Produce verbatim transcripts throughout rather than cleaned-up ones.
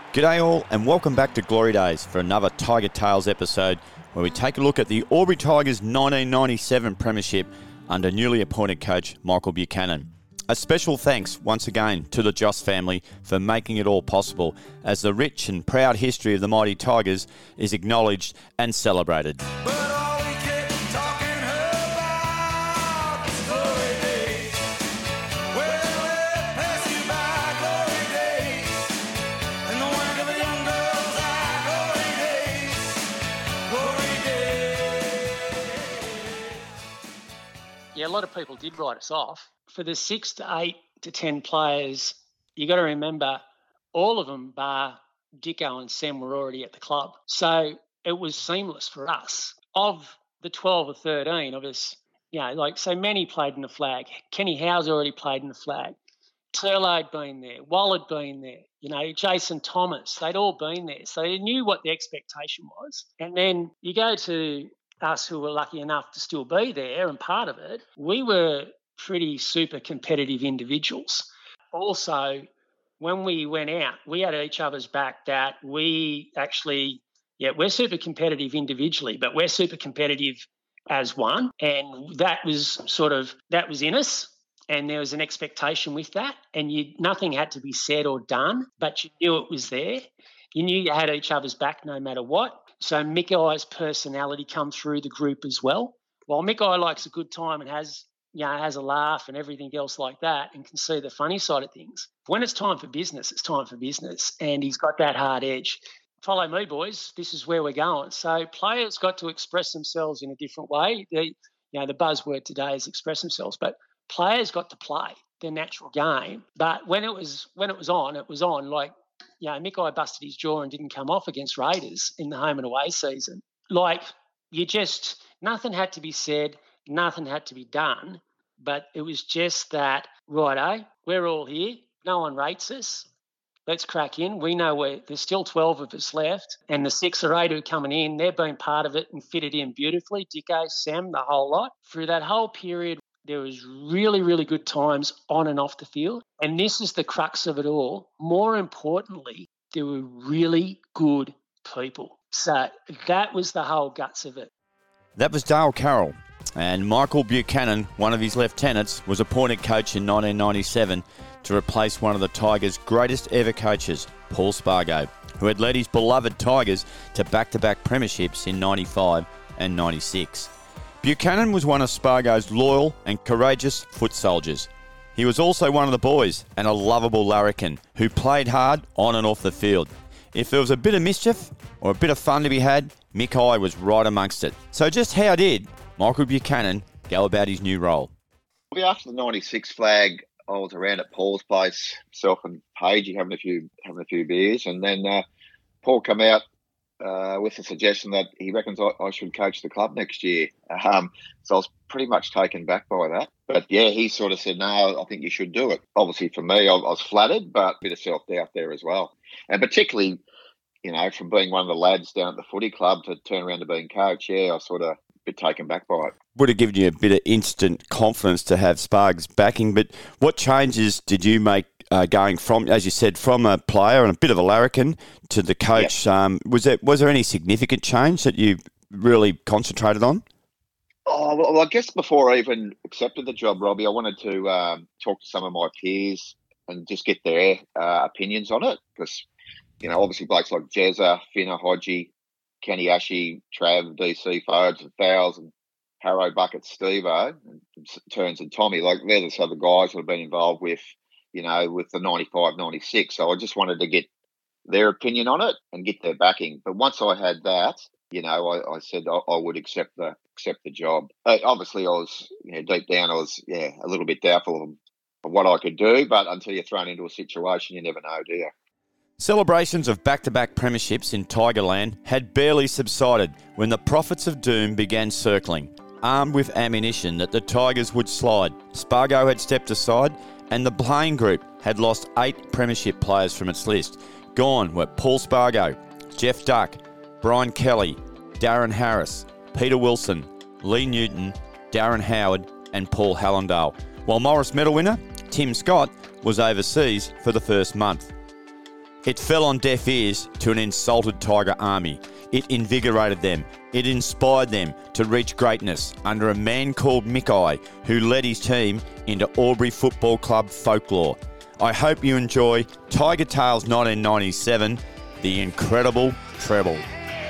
G'day all and welcome back to Glory Days for another Tiger Tales episode where we take a look at the Albury Tigers nineteen ninety-seven Premiership under newly appointed coach Michael Buchanan. A special thanks once again to the Joss family for making it all possible as the rich and proud history of the mighty Tigers is acknowledged and celebrated. Yeah, a lot of people did write us off. For the six to eight to ten players, you got to remember all of them, bar Dicko and Sam, were already at the club. So it was seamless for us. Of the twelve or thirteen of us, you know, like so many played in the flag. Kenny Howe's already played in the flag. Turlo had been there. Wall had been there. You know, Jason Thomas, they'd all been there. So they knew what the expectation was. And then you go to us who were lucky enough to still be there and part of it, we were pretty super competitive individuals. Also, when we went out, we had each other's back that we actually, yeah, we're super competitive individually, but we're super competitive as one. And that was sort of, that was in us. And there was an expectation with that. And you nothing had to be said or done, but you knew it was there. You knew you had each other's back no matter what. So Mick I's personality come through the group as well. While Mick I likes a good time and has, you know, has a laugh and everything else like that and can see the funny side of things, when it's time for business, it's time for business. And he's got that hard edge. Follow me, boys. This is where we're going. So players got to express themselves in a different way. The, you know, the buzzword today is express themselves, but players got to play their natural game. But when it was when it was on, it was on like, you know, Mick I busted his jaw and didn't come off against Raiders in the home and away season. Like, you just, nothing had to be said, nothing had to be done, but it was just that, righto, we're all here, no one rates us, let's crack in. We know we're, there's still twelve of us left, and the six or eight who are coming in, they've been part of it and fitted in beautifully, Dicko, Sam, the whole lot. Through that whole period, there was really, really good times on and off the field. And this is the crux of it all. More importantly, there were really good people. So that was the whole guts of it. That was Dale Carroll. And Michael Buchanan, one of his lieutenants, was appointed coach in nineteen ninety-seven to replace one of the Tigers' greatest ever coaches, Paul Spargo, who had led his beloved Tigers to back-to-back premierships in ninety-five and ninety-six. Buchanan was one of Spargo's loyal and courageous foot soldiers. He was also one of the boys and a lovable larrikin who played hard on and off the field. If there was a bit of mischief or a bit of fun to be had, Mick I was right amongst it. So just how did Michael Buchanan go about his new role? After the ninety-six flag, I was around at Paul's place, myself and Paige, having a few having a few beers, and then uh, Paul came out Uh, with the suggestion that he reckons I, I should coach the club next year. Um, so I was pretty much taken back by that. But yeah, he sort of said, no, I think you should do it. Obviously for me, I, I was flattered, but a bit of self-doubt there as well. And particularly, you know, from being one of the lads down at the footy club to turn around to being coach, yeah, I was sort of a bit taken back by it. Would have given you a bit of instant confidence to have Sparg's backing, but what changes did you make Uh, going from, as you said, from a player and a bit of a larrikin to the coach? Yep. Um, was there was there any significant change that you really concentrated on? Oh, well, I guess before I even accepted the job, Robbie, I wanted to um, talk to some of my peers and just get their uh, opinions on it because, you know, obviously blokes like Jezza, Finna, Hodgie, Kenny Ashe, Trav, D C, Fodes and Fowles and Harrow, Bucket, Steve-O, and Turns and Tommy, like they're the other guys who have been involved with, you know, with the ninety-five, ninety-six. So I just wanted to get their opinion on it and get their backing. But once I had that, you know, I, I said I, I would accept the accept the job. Uh, obviously, I was, you know, deep down, I was, yeah, a little bit doubtful of, of what I could do. But until you're thrown into a situation, you never know, do you? Celebrations of back-to-back premierships in Tigerland had barely subsided when the prophets of doom began circling, armed with ammunition that the Tigers would slide. Spargo had stepped aside and the playing group had lost eight premiership players from its list. Gone were Paul Spargo, Jeff Duck, Brian Kelly, Darren Harris, Peter Wilson, Lee Newton, Darren Howard and Paul Hallandale, while Morris medal winner Tim Scott was overseas for the first month. It fell on deaf ears to an insulted Tiger army. It invigorated them. It inspired them to reach greatness under a man called Mick Eye, who led his team into Albury Football Club folklore. I hope you enjoy Tiger Tales nineteen ninety-seven, The Incredible Treble.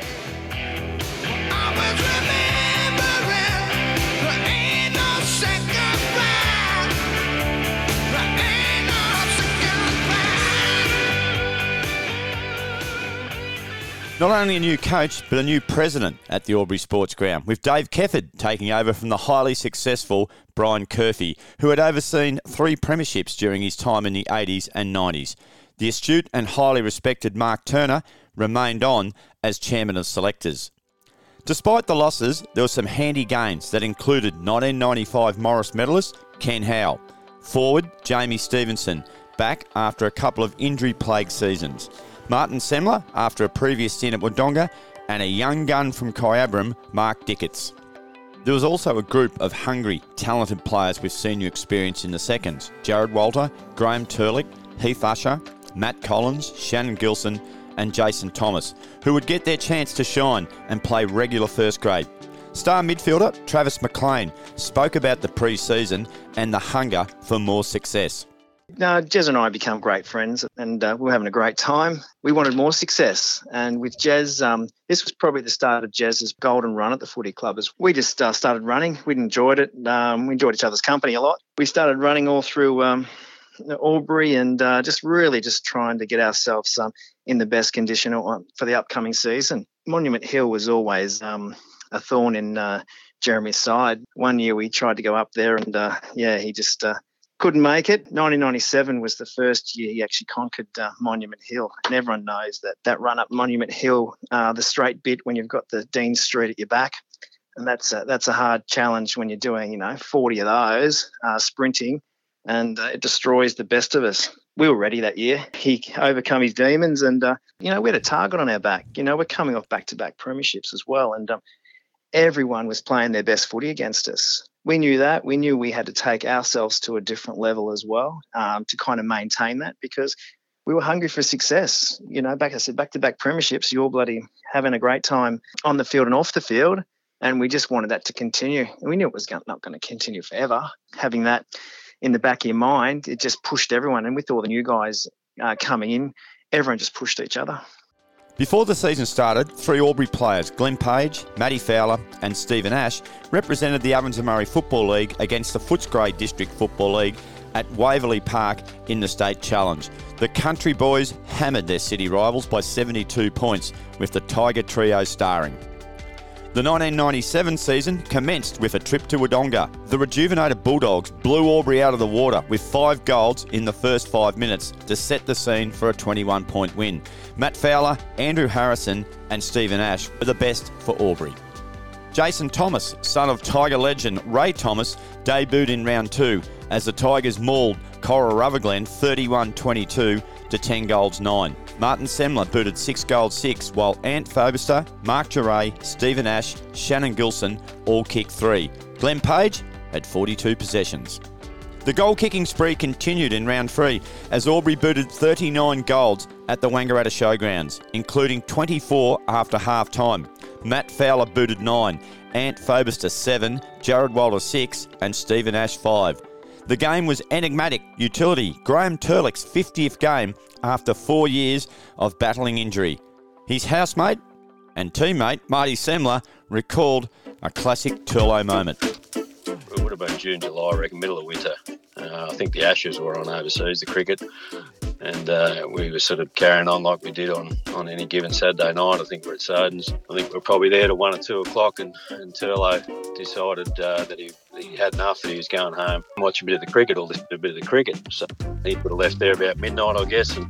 Not only a new coach, but a new president at the Albury Sports Ground, with Dave Kefford taking over from the highly successful Brian Curfey, who had overseen three premierships during his time in the eighties and nineties. The astute and highly respected Mark Turner remained on as chairman of selectors. Despite the losses, there were some handy gains that included nineteen ninety-five Morris medalist Ken Howe, forward Jamie Stevenson, back after a couple of injury-plagued seasons, Martin Semler after a previous stint at Wodonga, and a young gun from Kyabram, Mark Dickett's. There was also a group of hungry, talented players with senior experience in the seconds: Jared Walter, Graham Turlick, Heath Usher, Matt Collins, Shannon Gilson and Jason Thomas, who would get their chance to shine and play regular first grade. Star midfielder Travis McLean spoke about the pre-season and the hunger for more success. No, Jez and I become great friends, and uh, we were having a great time. We wanted more success, and with Jez, um, this was probably the start of Jez's golden run at the footy club. As we just uh, started running, we enjoyed it. Um, we enjoyed each other's company a lot. We started running all through um, Albury, and uh, just really just trying to get ourselves um, in the best condition for the upcoming season. Monument Hill was always um, a thorn in uh, Jeremy's side. One year we tried to go up there, and uh, yeah, he just Uh, couldn't make it. nineteen ninety-seven was the first year he actually conquered uh, Monument Hill. And everyone knows that that run up Monument Hill, uh, the straight bit when you've got the Dean Street at your back. And that's a, that's a hard challenge when you're doing, you know, forty of those uh, sprinting, and uh, it destroys the best of us. We were ready that year. He overcome his demons, and, uh, you know, we had a target on our back. You know, we're coming off back-to-back premierships as well. And um, everyone was playing their best footy against us. We knew that. We knew we had to take ourselves to a different level as well um, to kind of maintain that, because we were hungry for success. You know, back I said, back-to-back premierships, you're bloody having a great time on the field and off the field, and we just wanted that to continue. And we knew it was not going to continue forever. Having that in the back of your mind, it just pushed everyone. And with all the new guys uh, coming in, everyone just pushed each other. Before the season started, three Albury players, Glenn Page, Matty Fowler and Stephen Ash, represented the Ovens and Murray Football League against the Footscray District Football League at Waverley Park in the State Challenge. The Country Boys hammered their city rivals by seventy-two points, with the Tiger Trio starring. The nineteen ninety-seven season commenced with a trip to Wodonga. The rejuvenated Bulldogs blew Albury out of the water with five goals in the first five minutes to set the scene for a twenty-one point win. Matt Fowler, Andrew Harrison and Stephen Ash were the best for Albury. Jason Thomas, son of Tiger legend Ray Thomas, debuted in round two as the Tigers mauled Cora Rutherglen thirty-one twenty-two to ten goals nine. Martin Semler booted six goals six, while Ant Fobister, Mark Geray, Stephen Ash, Shannon Gilson all kicked three. Glenn Page had forty-two possessions. The goal-kicking spree continued in round three as Albury booted thirty-nine goals at the Wangaratta Showgrounds, including twenty-four after half-time. Matt Fowler booted nine, Ant Fobister seven, Jared Walter six and Stephen Ash five. The game was enigmatic utility, Graham Turlick's fiftieth game after four years of battling injury. His housemate and teammate, Marty Semler, recalled a classic Turlo moment. It would have been June, July, I reckon, middle of winter. Uh, I think the Ashes were on overseas, the cricket, and uh, we were sort of carrying on like we did on, on any given Saturday night. I think we're at Sardins. I think we're probably there to one or two o'clock, and, and Turlo decided uh, that he, he had enough, that he was going home and watch a bit of the cricket, or listen to a bit of the cricket. So he would have left there about midnight, I guess, and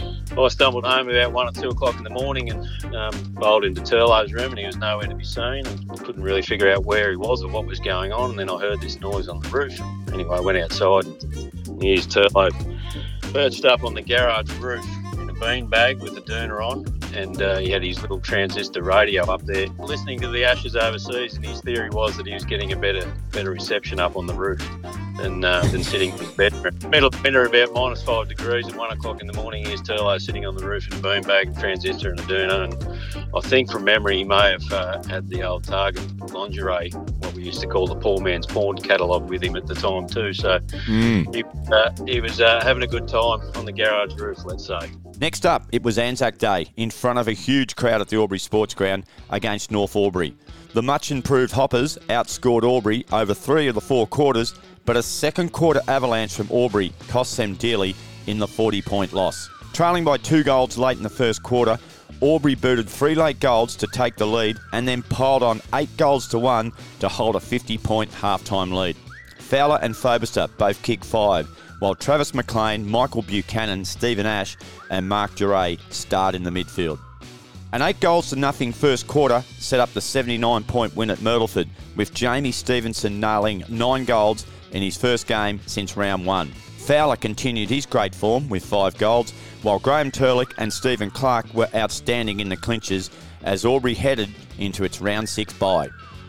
I stumbled home about one or two o'clock in the morning and um, bowled into Turlo's room, and he was nowhere to be seen, and couldn't really figure out where he was or what was going on. And then I heard this noise on the roof. Anyway, I went outside, and here's Turlo perched up on the garage roof in a beanbag with the doona on, and uh, he had his little transistor radio up there listening to the Ashes overseas, and his theory was that he was getting a better better reception up on the roof. and uh, then sitting in his bedroom. Middle of winter, about minus five degrees at one o'clock in the morning. Here's Turlo sitting on the roof in a beanbag, transistor and a doona. And I think from memory, he may have uh, had the old Target lingerie, what we used to call the poor man's porn catalogue, with him at the time too. So mm. he, uh, he was uh, having a good time on the garage roof, let's say. Next up, it was Anzac Day in front of a huge crowd at the Albury Sports Ground against North Albury. The much-improved Hoppers outscored Albury over three of the four quarters, but a second-quarter avalanche from Albury cost them dearly in the forty-point loss. Trailing by two goals late in the first quarter, Albury booted three late goals to take the lead and then piled on eight goals to one to hold a fifty-point half-time lead. Fowler and Fobister both kicked five, while Travis McLean, Michael Buchanan, Stephen Ash and Mark Duray starred in the midfield. An eight goals to nothing first quarter set up the seventy-nine point win at Myrtleford, with Jamie Stevenson nailing nine goals in his first game since round one. Fowler continued his great form with five goals, while Graham Turlick and Stephen Clark were outstanding in the clinches as Albury headed into its round six bye.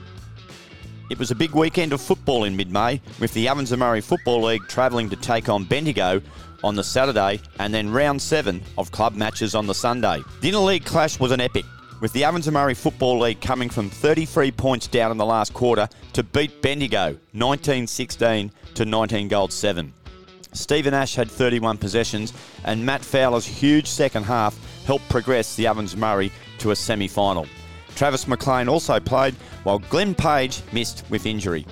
It was a big weekend of football in mid-May, with the Ovens and Murray Football League travelling to take on Bendigo on the Saturday, and then round seven of club matches on the Sunday. The interleague clash was an epic, with the Ovens and Murray Football League coming from thirty-three points down in the last quarter to beat Bendigo nineteen sixteen to nineteen goals seven. Stephen Ash had thirty-one possessions, and Matt Fowler's huge second half helped progress the Ovens and Murray to a semi-final. Travis McLean also played, while Glenn Page missed with injury.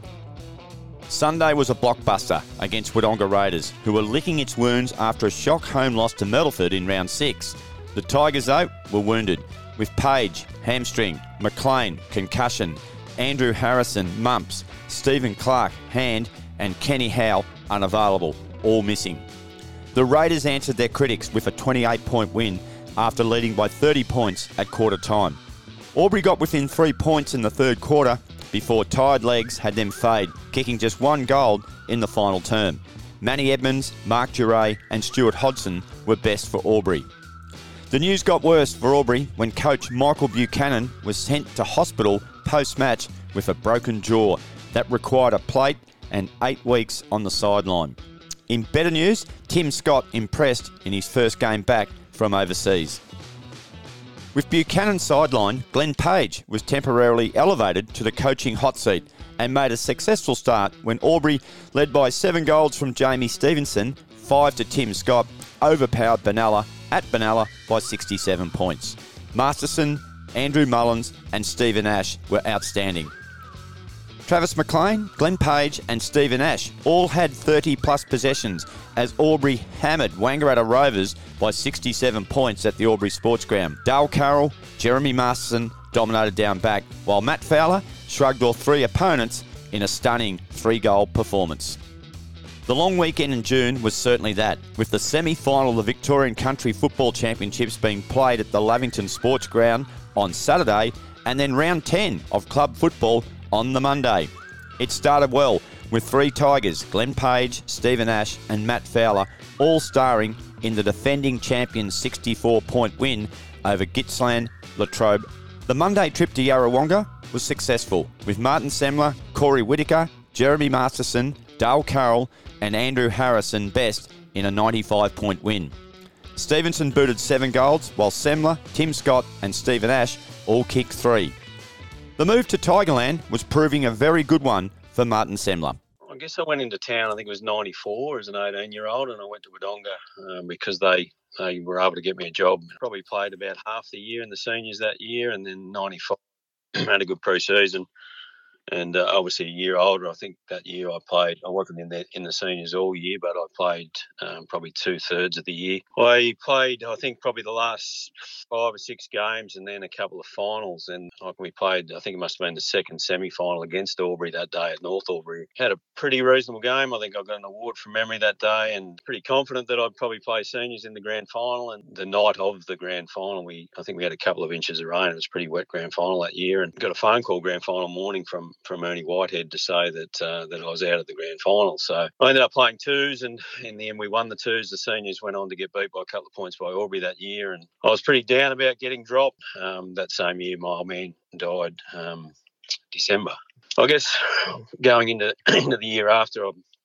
Sunday was a blockbuster against Wodonga Raiders, who were licking its wounds after a shock home loss to Myrtleford in round six. The Tigers, though, were wounded, with Page, hamstring, McLean, concussion, Andrew Harrison, mumps, Stephen Clark, hand, and Kenny Howe, unavailable, all missing. The Raiders answered their critics with a twenty-eight point win after leading by thirty points at quarter time. Albury got within three points in the third quarter before tired legs had them fade, kicking just one goal in the final term. Manny Edmonds, Mark Duray and Stuart Hodgson were best for Albury. The news got worse for Albury when coach Michael Buchanan was sent to hospital post-match with a broken jaw that required a plate and eight weeks on the sideline. In better news, Tim Scott impressed in his first game back from overseas. With Buchanan sidelined, Glenn Page was temporarily elevated to the coaching hot seat and made a successful start when Albury, led by seven goals from Jamie Stevenson, five to Tim Scott, overpowered Benalla at Benalla by sixty-seven points. Masterson, Andrew Mullins and Stephen Ash were outstanding. Travis McLean, Glenn Page and Stephen Ash all had thirty plus possessions as Albury hammered Wangaratta Rovers by sixty-seven points at the Albury Sports Ground. Dale Carroll, Jeremy Masterson dominated down back, while Matt Fowler shrugged off three opponents in a stunning three-goal performance. The long weekend in June was certainly that, with the semi-final of the Victorian Country Football Championships being played at the Lavington Sports Ground on Saturday, and then round ten of club football on the Monday. It started well, with three Tigers, Glenn Page, Stephen Ash and Matt Fowler, all starring in the defending champions' sixty-four point win over Gippsland Latrobe. The Monday trip to Yarrawonga was successful, with Martin Semler, Corey Whittaker, Jeremy Masterson, Dale Carroll and Andrew Harrison best in a ninety-five point win. Stevenson booted seven goals, while Semler, Tim Scott and Stephen Ash all kicked three. The move to Tigerland was proving a very good one for Martin Semler. I guess I went into town, I think it was ninety-four as an eighteen-year-old, and I went to Wodonga um, because they, they were able to get me a job. Probably played about half the year in the seniors that year, and then ninety-five had a good pre-season. And uh, obviously a year older, I think that year I played, I wasn't in the, in the seniors all year, but I played um, probably two-thirds of the year. I played, I think, probably the last five or six games and then a couple of finals. And like we played, I think it must have been the second semi-final against Albury that day at North Albury. Had a pretty reasonable game. I think I got an award from memory that day and pretty confident that I'd probably play seniors in the grand final. And the night of the grand final, we I think we had a couple of inches of rain. It was a pretty wet grand final that year, and got a phone call grand final morning from from Ernie Whitehead to say that uh, that I was out of the grand final. So I ended up playing twos, and in the end we won the twos. The seniors went on to get beat by a couple of points by Albury that year, and I was pretty down about getting dropped. Um, that same year my old man died, um, December. I guess going into into the year after, I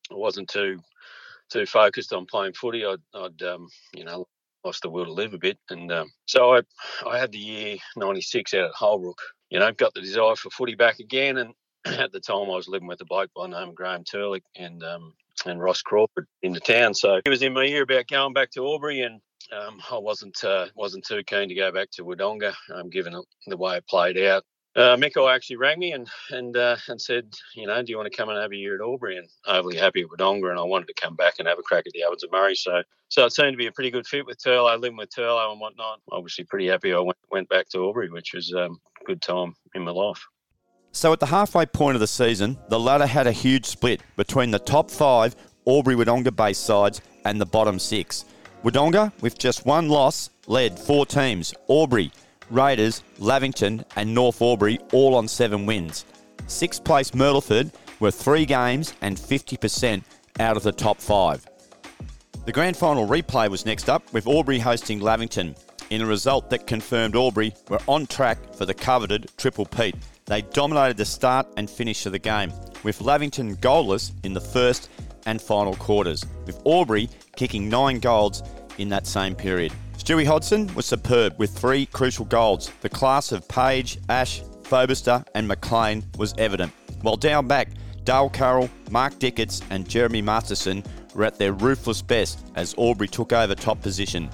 I wasn't too too focused on playing footy. I'd, I'd um, you know, lost the will to live a bit, and um, so I I had the year ninety-six out at Holbrook. You know, got the desire for footy back again, and at the time I was living with a bloke by the name of Graham Turlick and um, and Ross Crawford in the town. So it was in my ear about going back to Albury, and um, I wasn't uh, wasn't too keen to go back to Wodonga, um, given the way it played out. Uh, Miko actually rang me and and uh, and said, you know, do you want to come and have a year at Albury? And overly happy at Wodonga, and I wanted to come back and have a crack at the Ovens of Murray. So so it seemed to be a pretty good fit with Turlo, living with Turlo and whatnot. Obviously pretty happy I went, went back to Albury, which was um, a good time in my life. So at the halfway point of the season, the ladder had a huge split between the top five Albury-Wodonga-based sides and the bottom six. Wodonga, with just one loss, led four teams, Albury, Raiders, Lavington and North Albury, all on seven wins. Sixth place Myrtleford were three games and fifty percent out of the top five. The grand final replay was next up, with Albury hosting Lavington, in a result that confirmed Albury were on track for the coveted Triple Peat. They dominated the start and finish of the game, with Lavington goalless in the first and final quarters, with Albury kicking nine goals in that same period. Stewie Hodson was superb with three crucial goals. The class of Page, Ash, Fobister and McLean was evident. While down back, Dale Carroll, Mark Dickett's and Jeremy Masterson were at their ruthless best as Albury took over top position.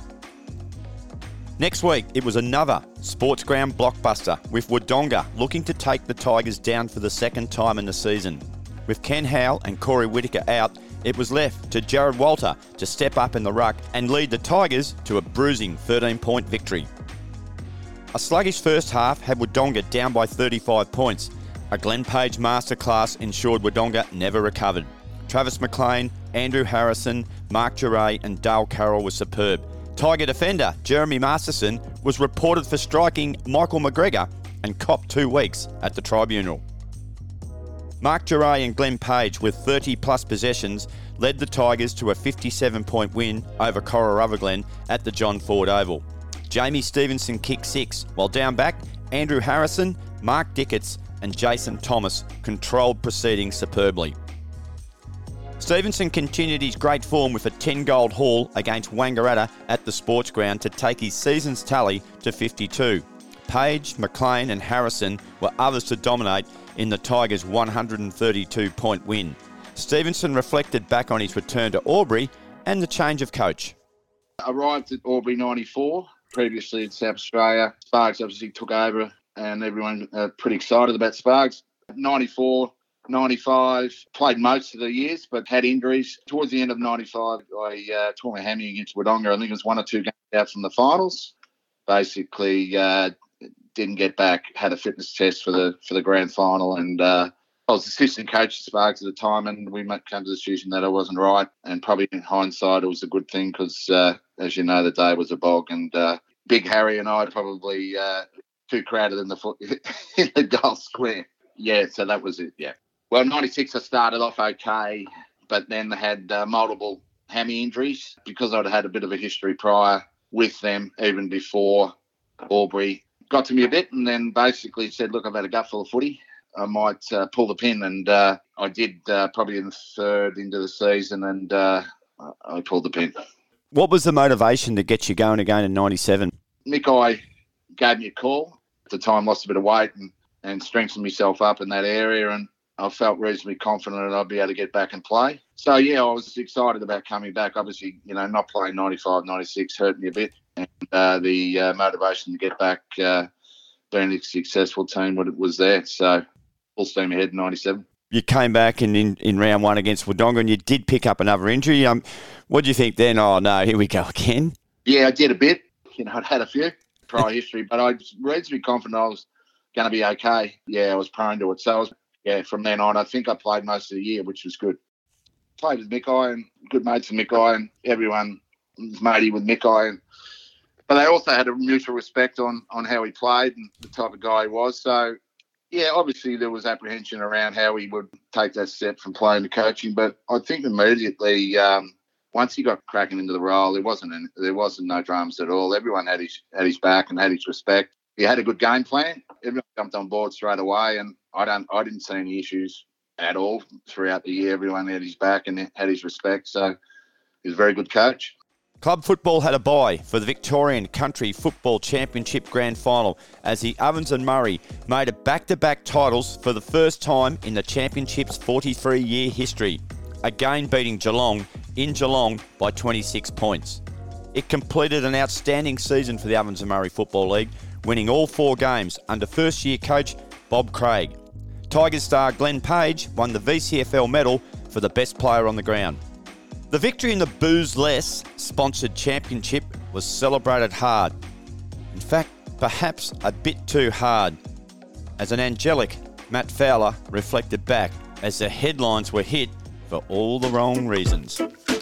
Next week, it was another sports ground blockbuster, with Wodonga looking to take the Tigers down for the second time in the season. With Ken Howell and Corey Whittaker out, it was left to Jared Walter to step up in the ruck and lead the Tigers to a bruising thirteen-point victory. A sluggish first half had Wodonga down by thirty-five points. A Glenn Page masterclass ensured Wodonga never recovered. Travis McLean, Andrew Harrison, Mark Duray and Dale Carroll were superb. Tiger defender Jeremy Masterson was reported for striking Michael McGregor and copped two weeks at the tribunal. Mark Duray and Glenn Page, with thirty plus possessions, led the Tigers to a fifty-seven point win over Cora Glen at the John Ford Oval. Jamie Stevenson kicked six, while down back, Andrew Harrison, Mark Dickett's and Jason Thomas controlled proceedings superbly. Stevenson continued his great form with a ten-goal haul against Wangaratta at the sports ground to take his season's tally to fifty-two. Page, McLean and Harrison were others to dominate in the Tigers' one hundred thirty-two point win. Stevenson reflected back on his return to Albury and the change of coach. Arrived at Albury ninety-four, previously in South Australia. Sparks obviously took over and everyone uh, pretty excited about Sparks. ninety-four, ninety-five, played most of the years but had injuries. Towards the end of ninety-five, I uh, tore my hammy against Wodonga. I think it was one or two games out from the finals. Basically, uh, didn't get back, had a fitness test for the for the grand final, and uh, I was assistant coach at Sparks at the time, and we came to the decision that I wasn't right, and probably in hindsight it was a good thing because, uh, as you know, the day was a bog, and uh, Big Harry and I probably uh, too crowded in the foot in the goal square. Yeah, so that was it, yeah. Well, ninety-six I started off okay, but then I had uh, multiple hammy injuries because I'd had a bit of a history prior with them even before Albury got to me a bit, and then basically said, look, I've had a gutful of footy. I might uh, pull the pin, and uh, I did uh, probably in the third into the season, and uh, I pulled the pin. What was the motivation to get you going again in ninety-seven? Mick I gave me a call. At the time, lost a bit of weight and, and strengthened myself up in that area, and I felt reasonably confident that I'd be able to get back and play. So, yeah, I was excited about coming back. Obviously, you know, not playing ninety-five, ninety-six hurt me a bit. And uh, the uh, motivation to get back, uh, being a successful team, was there. So, full steam ahead in ninety-seven. You came back and in, in round one against Wodonga, and you did pick up another injury. Um, what do you think then? Oh, no, here we go again. Yeah, I did a bit. You know, I'd had a few prior history, but I was reasonably confident I was going to be okay. Yeah, I was prone to it. So, I was, yeah, from then on, I think I played most of the year, which was good. Played with Mick I and good mates with Mick I, and everyone was matey with Mick I. And, but they also had a mutual respect on, on how he played and the type of guy he was. So, yeah, obviously there was apprehension around how he would take that step from playing to coaching. But I think immediately, um, once he got cracking into the role, there wasn't any, there wasn't no dramas at all. Everyone had his had his back and had his respect. He had a good game plan. Everyone jumped on board straight away, and I don't I didn't see any issues at all throughout the year. Everyone had his back and had his respect. So he was a very good coach. Club football had a bye for the Victorian Country Football Championship Grand Final as the Ovens and Murray made it back-to-back titles for the first time in the Championship's forty-three-year history, again beating Geelong in Geelong by twenty-six points. It completed an outstanding season for the Ovens and Murray Football League, winning all four games under first-year coach Bob Craig. Tigers star Glenn Page won the V C F L medal for the best player on the ground. The victory in the Booze Less sponsored championship was celebrated hard. In fact, perhaps a bit too hard, as an angelic Matt Fowler reflected back as the headlines were hit for all the wrong reasons.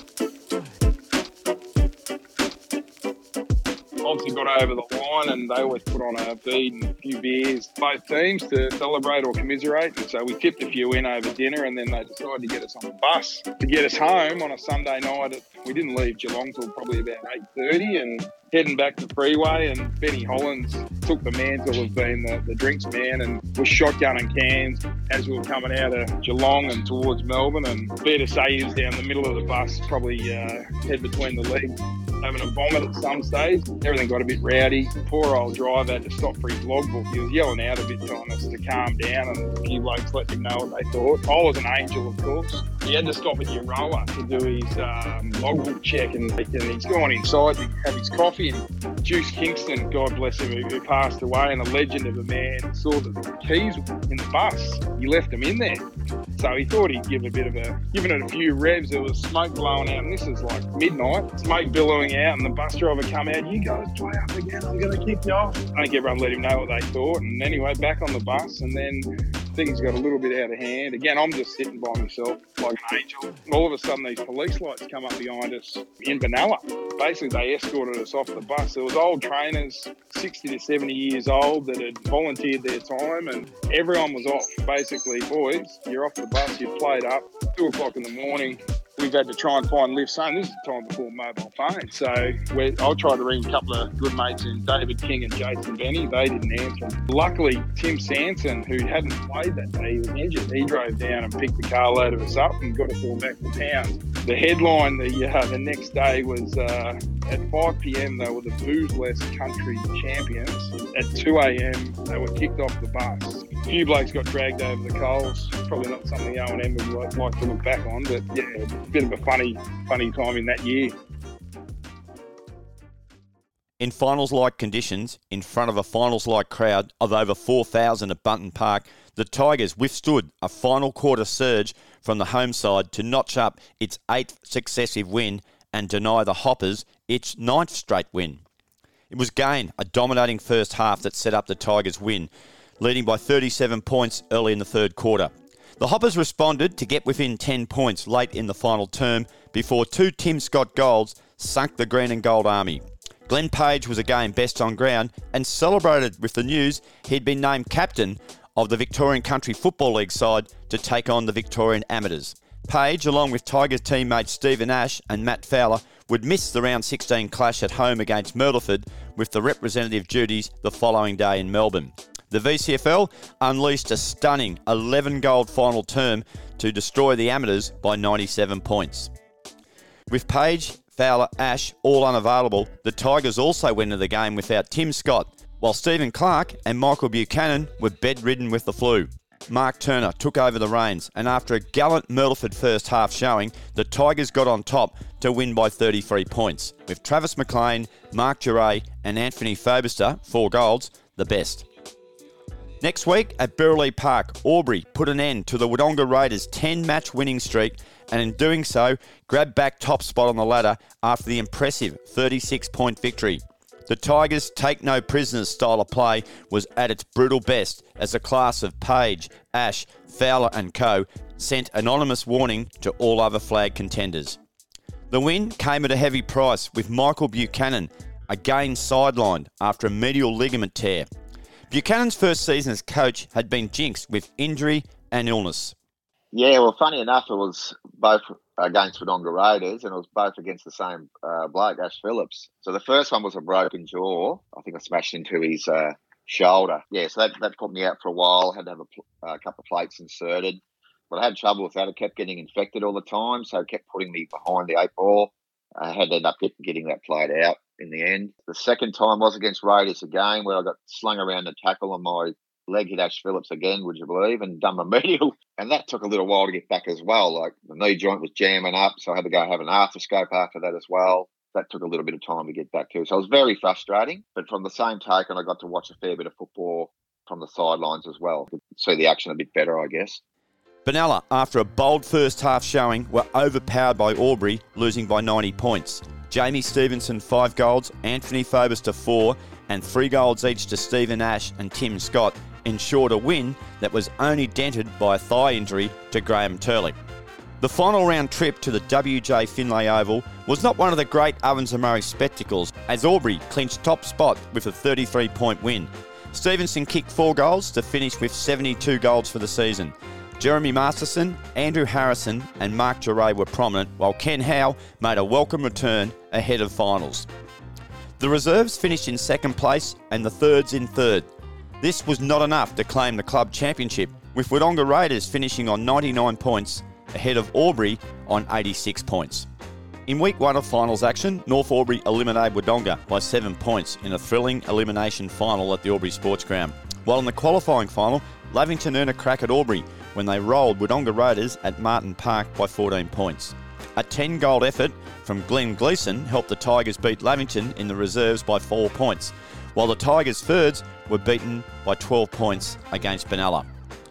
Obviously got over the line, and they always put on a bead and a few beers, both teams, to celebrate or commiserate. And so we tipped a few in over dinner, and then they decided to get us on the bus to get us home on a Sunday night. We didn't leave Geelong till probably about eight thirty, and heading back to the freeway, and Benny Hollins took the mantle of being the, the drinks man and was shotgunning cans as we were coming out of Geelong and towards Melbourne. And fair to say he was down the middle of the bus, probably uh, head between the legs, having a vomit at some stage. Everything got a bit rowdy. Poor old driver had to stop for his logbook. He was yelling out a bit, telling us to calm down, and a few blokes let him know what they thought. I was an angel, of course. He had to stop at Euroa to do his um, logbook check, and, and he's gone inside to have his coffee. And Juice Kingston, God bless him, who, who passed away, and a legend of a man, saw that the keys in the bus. He left them in there. So he thought he'd give a bit of a, giving it a few revs. There was smoke blowing out, and this is like midnight. Smoke billowing out, and the bus driver come out. You guys play up again. I'm going to kick you off. I think everyone let him know what they thought. And anyway, back on the bus, and then things got a little bit out of hand. Again, I'm just sitting by myself like an angel. All of a sudden, these police lights come up behind us in Benalla. Basically, they escorted us off the bus. There was old trainers, sixty to seventy years old, that had volunteered their time, and everyone was off. Basically, boys, you're off the bus, you've played up. Two o'clock in the morning, we've had to try and find lifts home. This is the time before mobile phones. So we, I tried to ring a couple of good mates in David King and Jason Benny. They didn't answer. Luckily, Tim Sanson, who hadn't played that day, he was injured. He drove down and picked the carload of us up and got us all back to town. The headline the uh, the next day was uh, at five p.m. they were the Booze Less Country Champions. At two a.m. they were kicked off the bus. A few blokes got dragged over the coals. Probably not something O and M would like, like to look back on, but yeah, a bit of a funny, funny time in that year. In finals-like conditions, in front of a finals-like crowd of over four thousand at Bunton Park, the Tigers withstood a final quarter surge from the home side to notch up its eighth successive win and deny the Hoppers its ninth straight win. It was again a dominating first half that set up the Tigers' win, leading by thirty-seven points early in the third quarter. The Hoppers responded to get within ten points late in the final term before two Tim Scott goals sunk the green and gold army. Glenn Page was again best on ground and celebrated with the news he'd been named captain of the Victorian Country Football League side to take on the Victorian Amateurs. Page, along with Tigers teammates Stephen Ash and Matt Fowler, would miss the round sixteen clash at home against Myrtleford with the representative duties the following day in Melbourne. The V C F L unleashed a stunning eleven-goal final term to destroy the Amateurs by ninety-seven points. With Page, Fowler, Ash all unavailable, the Tigers also went into the game without Tim Scott, while Stephen Clark and Michael Buchanan were bedridden with the flu. Mark Turner took over the reins, and after a gallant Myrtleford first half showing, the Tigers got on top to win by thirty-three points, with Travis McLean, Mark Duray and Anthony Fobister, four goals, the best. Next week at Burleigh Park, Albury put an end to the Wodonga Raiders' ten-match winning streak, and in doing so, grabbed back top spot on the ladder after the impressive thirty-six point victory. The Tigers' take-no-prisoners style of play was at its brutal best as the class of Page, Ash, Fowler and co sent anonymous warning to all other flag contenders. The win came at a heavy price, with Michael Buchanan again sidelined after a medial ligament tear. Buchanan's first season as coach had been jinxed with injury and illness. Yeah, well, funny enough, it was both against Wodonga Raiders, and it was both against the same uh, bloke, Ash Phillips. So the first one was a broken jaw. I think I smashed into his uh, shoulder. Yeah, so that, that put me out for a while. Had to have a, pl- a couple of plates inserted. But I had trouble with that. I kept getting infected all the time, so it kept putting me behind the eight ball. I had to end up getting that played out in the end. The second time was against Raiders again, where I got slung around the tackle and my leg hit Ash Phillips again, would you believe, and done my medial. And that took a little while to get back as well. Like the knee joint was jamming up, so I had to go have an arthroscope after that as well. That took a little bit of time to get back to. So it was very frustrating. But from the same token, I got to watch a fair bit of football from the sidelines as well. See the action a bit better, I guess. Benalla, after a bold first half showing, were overpowered by Albury, losing by ninety points. Jamie Stevenson, five goals, Anthony Phobos to four, and three goals each to Stephen Ash and Tim Scott ensured a win that was only dented by a thigh injury to Graham Turley. The final round trip to the W J Finlay Oval was not one of the great Ovens and Murray spectacles, as Albury clinched top spot with a thirty-three point win. Stevenson kicked four goals to finish with seventy-two goals for the season. Jeremy Masterson, Andrew Harrison and Mark Duray were prominent, while Ken Howe made a welcome return ahead of finals. The reserves finished in second place and the thirds in third. This was not enough to claim the club championship, with Wodonga Raiders finishing on ninety-nine points ahead of Albury on eighty-six points. In week one of finals action, North Albury eliminated Wodonga by seven points in a thrilling elimination final at the Albury Sports Ground. While in the qualifying final, Lavington earned a crack at Albury when they rolled Wodonga Raiders at Martin Park by fourteen points. A ten-goal effort from Glenn Gleeson helped the Tigers beat Lavington in the reserves by four points, while the Tigers' thirds were beaten by twelve points against Benalla.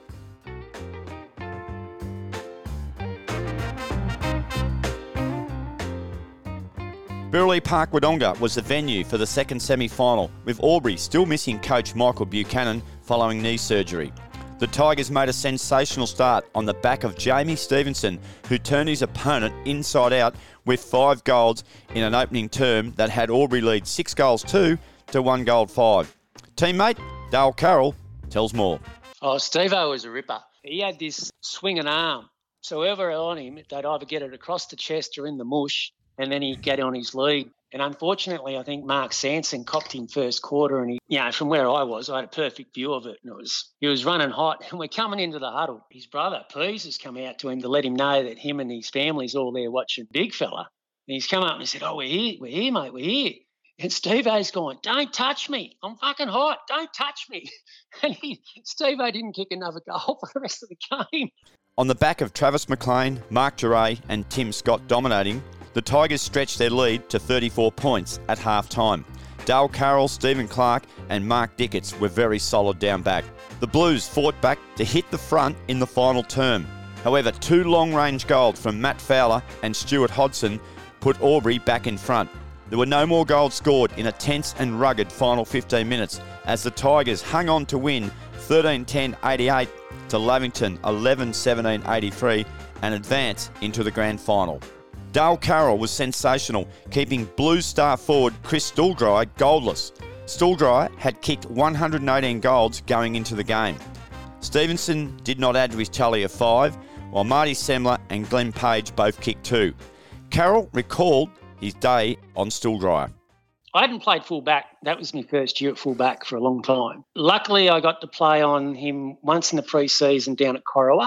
Burleigh Park Wodonga was the venue for the second semi-final, with Albury still missing coach Michael Buchanan following knee surgery. The Tigers made a sensational start on the back of Jamie Stevenson, who turned his opponent inside out with five goals in an opening term that had Albury lead six goals two to one goal five. Teammate Dale Carroll tells more. Oh, Steve-O was a ripper. He had this swinging arm. So whoever on him, they'd either get it across the chest or in the mush, and then he'd get on his lead. And unfortunately, I think Mark Sanson copped him first quarter, and he, you know, from where I was, I had a perfect view of it, and it was he was running hot. And we're coming into the huddle. His brother, Pease, has come out to him to let him know that him and his family's all there watching Big Fella. And he's come up and he said, "Oh, we're here, we're here, mate, we're here." And Steve-O's gone, "Don't touch me. I'm fucking hot. Don't touch me." And he, Steve-O didn't kick another goal for the rest of the game. On the back of Travis McLean, Mark Duray and Tim Scott dominating, the Tigers stretched their lead to thirty-four points at half-time. Dale Carroll, Stephen Clark and Mark Dickett's were very solid down back. The Blues fought back to hit the front in the final term. However, two long-range goals from Matt Fowler and Stuart Hodson put Albury back in front. There were no more goals scored in a tense and rugged final fifteen minutes as the Tigers hung on to win thirteen ten eighty-eight to Lavington eleven seventeen eighty-three and advance into the grand final. Dale Carroll was sensational, keeping Blues star forward Chris Stuhldreher goalless. Stuhldreher had kicked one hundred eighteen goals going into the game. Stevenson did not add to his tally of five, while Marty Semler and Glenn Page both kicked two. Carroll recalled his day on Stuhldreher. I hadn't played full-back. That was my first year at full-back for a long time. Luckily, I got to play on him once in the pre-season down at Corowa.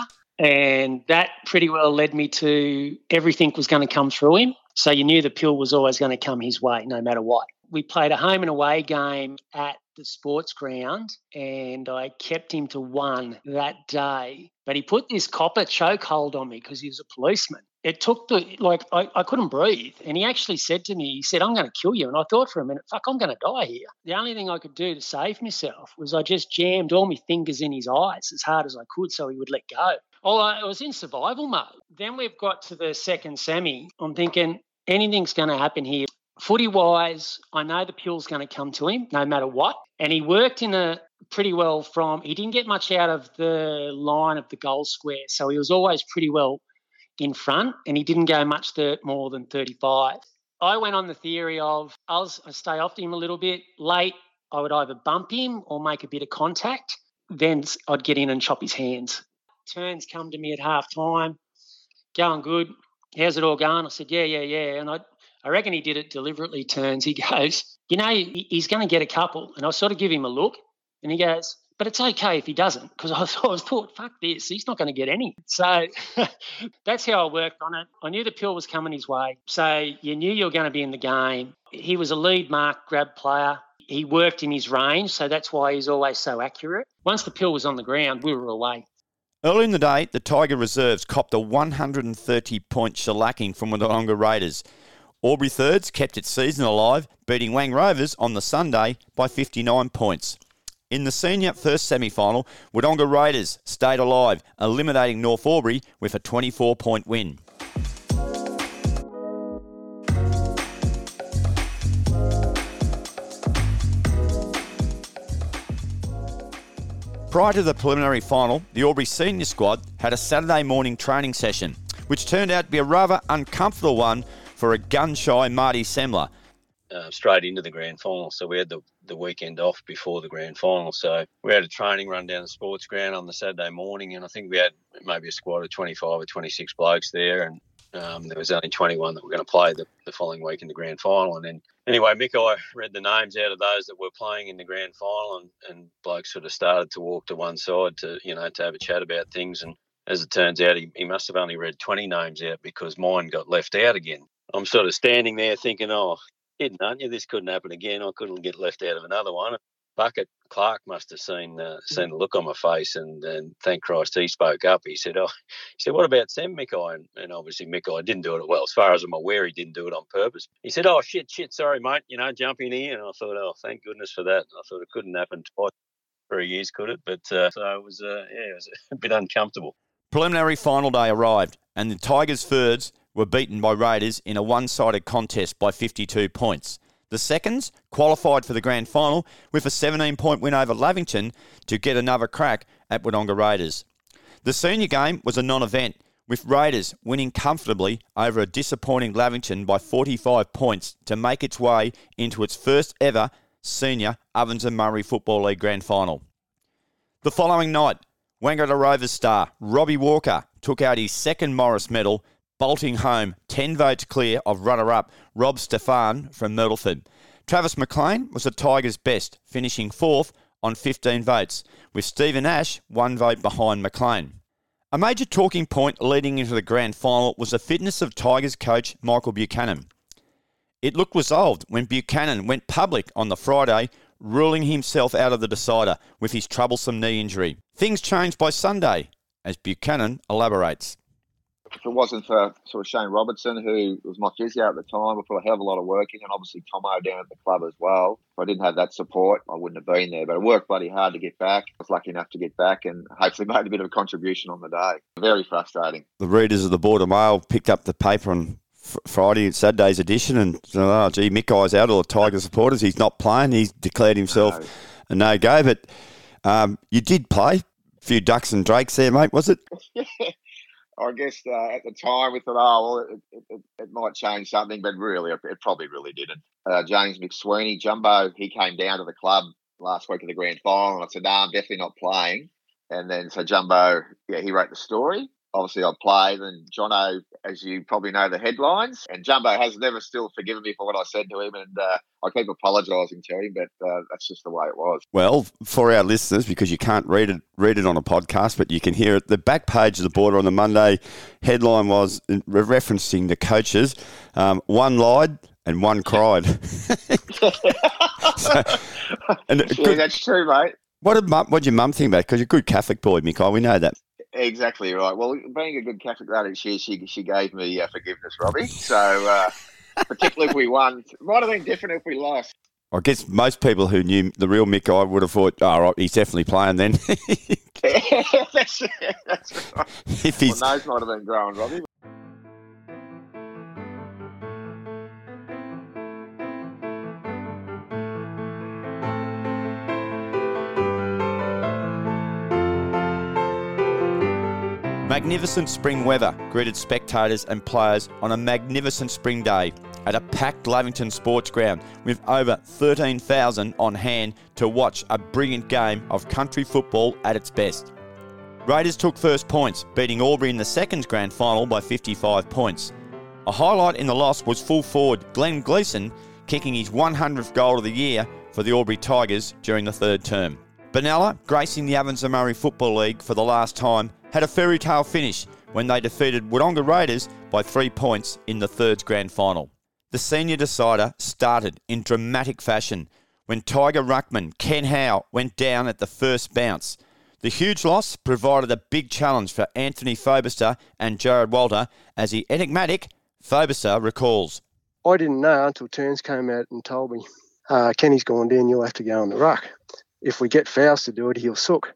And that pretty well led me to everything was going to come through him. So you knew the pill was always going to come his way, no matter what. We played a home and away game at the sports ground, and I kept him to one that day. But he put this copper chokehold on me because he was a policeman. It took the, like, I, I couldn't breathe. And he actually said to me, he said, "I'm going to kill you." And I thought for a minute, fuck, I'm going to die here. The only thing I could do to save myself was I just jammed all my fingers in his eyes as hard as I could so he would let go. Oh, I was in survival mode. Then we've got to the second semi. I'm thinking anything's going to happen here. Footy-wise, I know the pill's going to come to him no matter what. And he worked in a pretty well from, he didn't get much out of the line of the goal square. So he was always pretty well in front, and he didn't go much th- more than thirty-five. I went on the theory of I'll stay off him a little bit. Late, I would either bump him or make a bit of contact. Then I'd get in and chop his hands. Turns come to me at half time, going good. How's it all going? I said, yeah, yeah, yeah. And I I reckon he did it deliberately. Turns, he goes, you know, he's going to get a couple. And I sort of give him a look, and he goes, But it's okay if he doesn't, because I was, I was thought, fuck this, he's not going to get any. So that's how I worked on it. I knew the pill was coming his way. So you knew you were going to be in the game. He was a lead mark grab player. He worked in his range, so that's why he's always so accurate. Once the pill was on the ground, we were away. Early in the day, the Tiger Reserves copped a one hundred thirty point shellacking from the Wodonga Raiders. Albury Thirds kept its season alive, beating Wang Rovers on the Sunday by fifty-nine points. In the senior first semi-final, Wodonga Raiders stayed alive, eliminating North Albury with a twenty-four point win. Prior to the preliminary final, the Albury senior squad had a Saturday morning training session, which turned out to be a rather uncomfortable one for a gun-shy Marty Semler. Uh, straight into the grand final, so we had the, the weekend off before the grand final. So we had a training run down the sports ground on the Saturday morning, and I think we had maybe a squad of twenty-five or twenty-six blokes there, and um, there was only twenty-one that were going to play the, the following week in the grand final. And then anyway, Mick, I read the names out of those that were playing in the grand final, and, and blokes sort of started to walk to one side to, you know, to have a chat about things. And as it turns out, he, he must have only read twenty names out because mine got left out again. I'm sort of standing there thinking, oh, kidding, aren't you? This couldn't happen again. I couldn't get left out of another one. Bucket Clark must have seen uh, seen the look on my face, and, and thank Christ he spoke up. He said, "Oh, he said, what about Sam Mickey?" And, and obviously Mickey didn't do it well. As far as I'm aware, he didn't do it on purpose. He said, "Oh shit, shit, sorry mate, you know, jump in here." And I thought, "Oh, thank goodness for that." I thought it couldn't happen twice for three years, could it? But uh, so it was, uh, yeah, it was a bit uncomfortable. Preliminary final day arrived, and the Tigers Thirds were beaten by Raiders in a one-sided contest by fifty-two points. The Seconds qualified for the grand final with a seventeen point win over Lavington to get another crack at Wodonga Raiders. The senior game was a non-event, with Raiders winning comfortably over a disappointing Lavington by forty-five points to make its way into its first ever senior Ovens and Murray Football League grand final. The following night, Wangaratta Rovers star Robbie Walker took out his second Morris medal, bolting home ten votes clear of runner-up Rob Stefan from Myrtleford. Travis McLean was the Tigers' best, finishing fourth on fifteen votes, with Stephen Ash one vote behind McLean. A major talking point leading into the grand final was the fitness of Tigers coach Michael Buchanan. It looked resolved when Buchanan went public on the Friday, ruling himself out of the decider with his troublesome knee injury. Things changed by Sunday, as Buchanan elaborates. If it wasn't for sort of Shane Robertson, who was my physio at the time, I put a hell of a lot of work in, and obviously Tomo down at the club as well. If I didn't have that support, I wouldn't have been there. But I worked bloody hard to get back. I was lucky enough to get back and hopefully made a bit of a contribution on the day. Very frustrating. The readers of the Border Mail picked up the paper on f- Friday, Saturday's edition, and said, oh, gee, Mick Guy's out, all the Tiger supporters. He's not playing. He's declared himself no. a no-go. But um, you did play. A few ducks and drakes there, mate, was it? Yeah. I guess uh, at the time we thought, oh, well, it, it, it might change something, but really, it, it probably really didn't. Uh, James McSweeney, Jumbo, he came down to the club last week of the grand final, and I said, no, I'm definitely not playing. And then, so Jumbo, yeah, he wrote the story. Obviously, I played, and Jono, as you probably know, the headlines. And Jumbo has never still forgiven me for what I said to him, and uh, I keep apologising to him, but uh, that's just the way it was. Well, for our listeners, because you can't read it read it on a podcast, but you can hear it, the back page of the Border on the Monday headline was referencing the coaches. Um, one lied and one cried. so, and yeah, good, that's true, mate. What did mum, what did your mum think about it? Because you're a good Catholic boy, Mick, we know that. Exactly right. Well, being a good Catholic lady, she she she gave me uh, forgiveness, Robbie. So, uh, particularly if we won, it might have been different if we lost. I guess most people who knew the real Mick Guy would have thought, oh, right, he's definitely playing then. that's, that's right. If he's... Well, nose might have been growing, Robbie. Magnificent spring weather greeted spectators and players on a magnificent spring day at a packed Lavington Sports Ground with over thirteen thousand on hand to watch a brilliant game of country football at its best. Raiders took first points, beating Albury in the Seconds grand final by fifty-five points. A highlight in the loss was full forward Glenn Gleeson kicking his one hundredth goal of the year for the Albury Tigers during the third term. Benalla, gracing the Ovens and Murray Football League for the last time, had a fairy tale finish when they defeated Wodonga Raiders by three points in the Thirds Grand Final. The senior decider started in dramatic fashion when Tiger ruckman Ken Howe went down at the first bounce. The huge loss provided a big challenge for Anthony Fobister and Jared Walter, as the enigmatic Fobister recalls. I didn't know until Turns came out and told me, uh, Kenny's gone down, you'll have to go on the ruck. If we get Fowles to do it, he'll sook.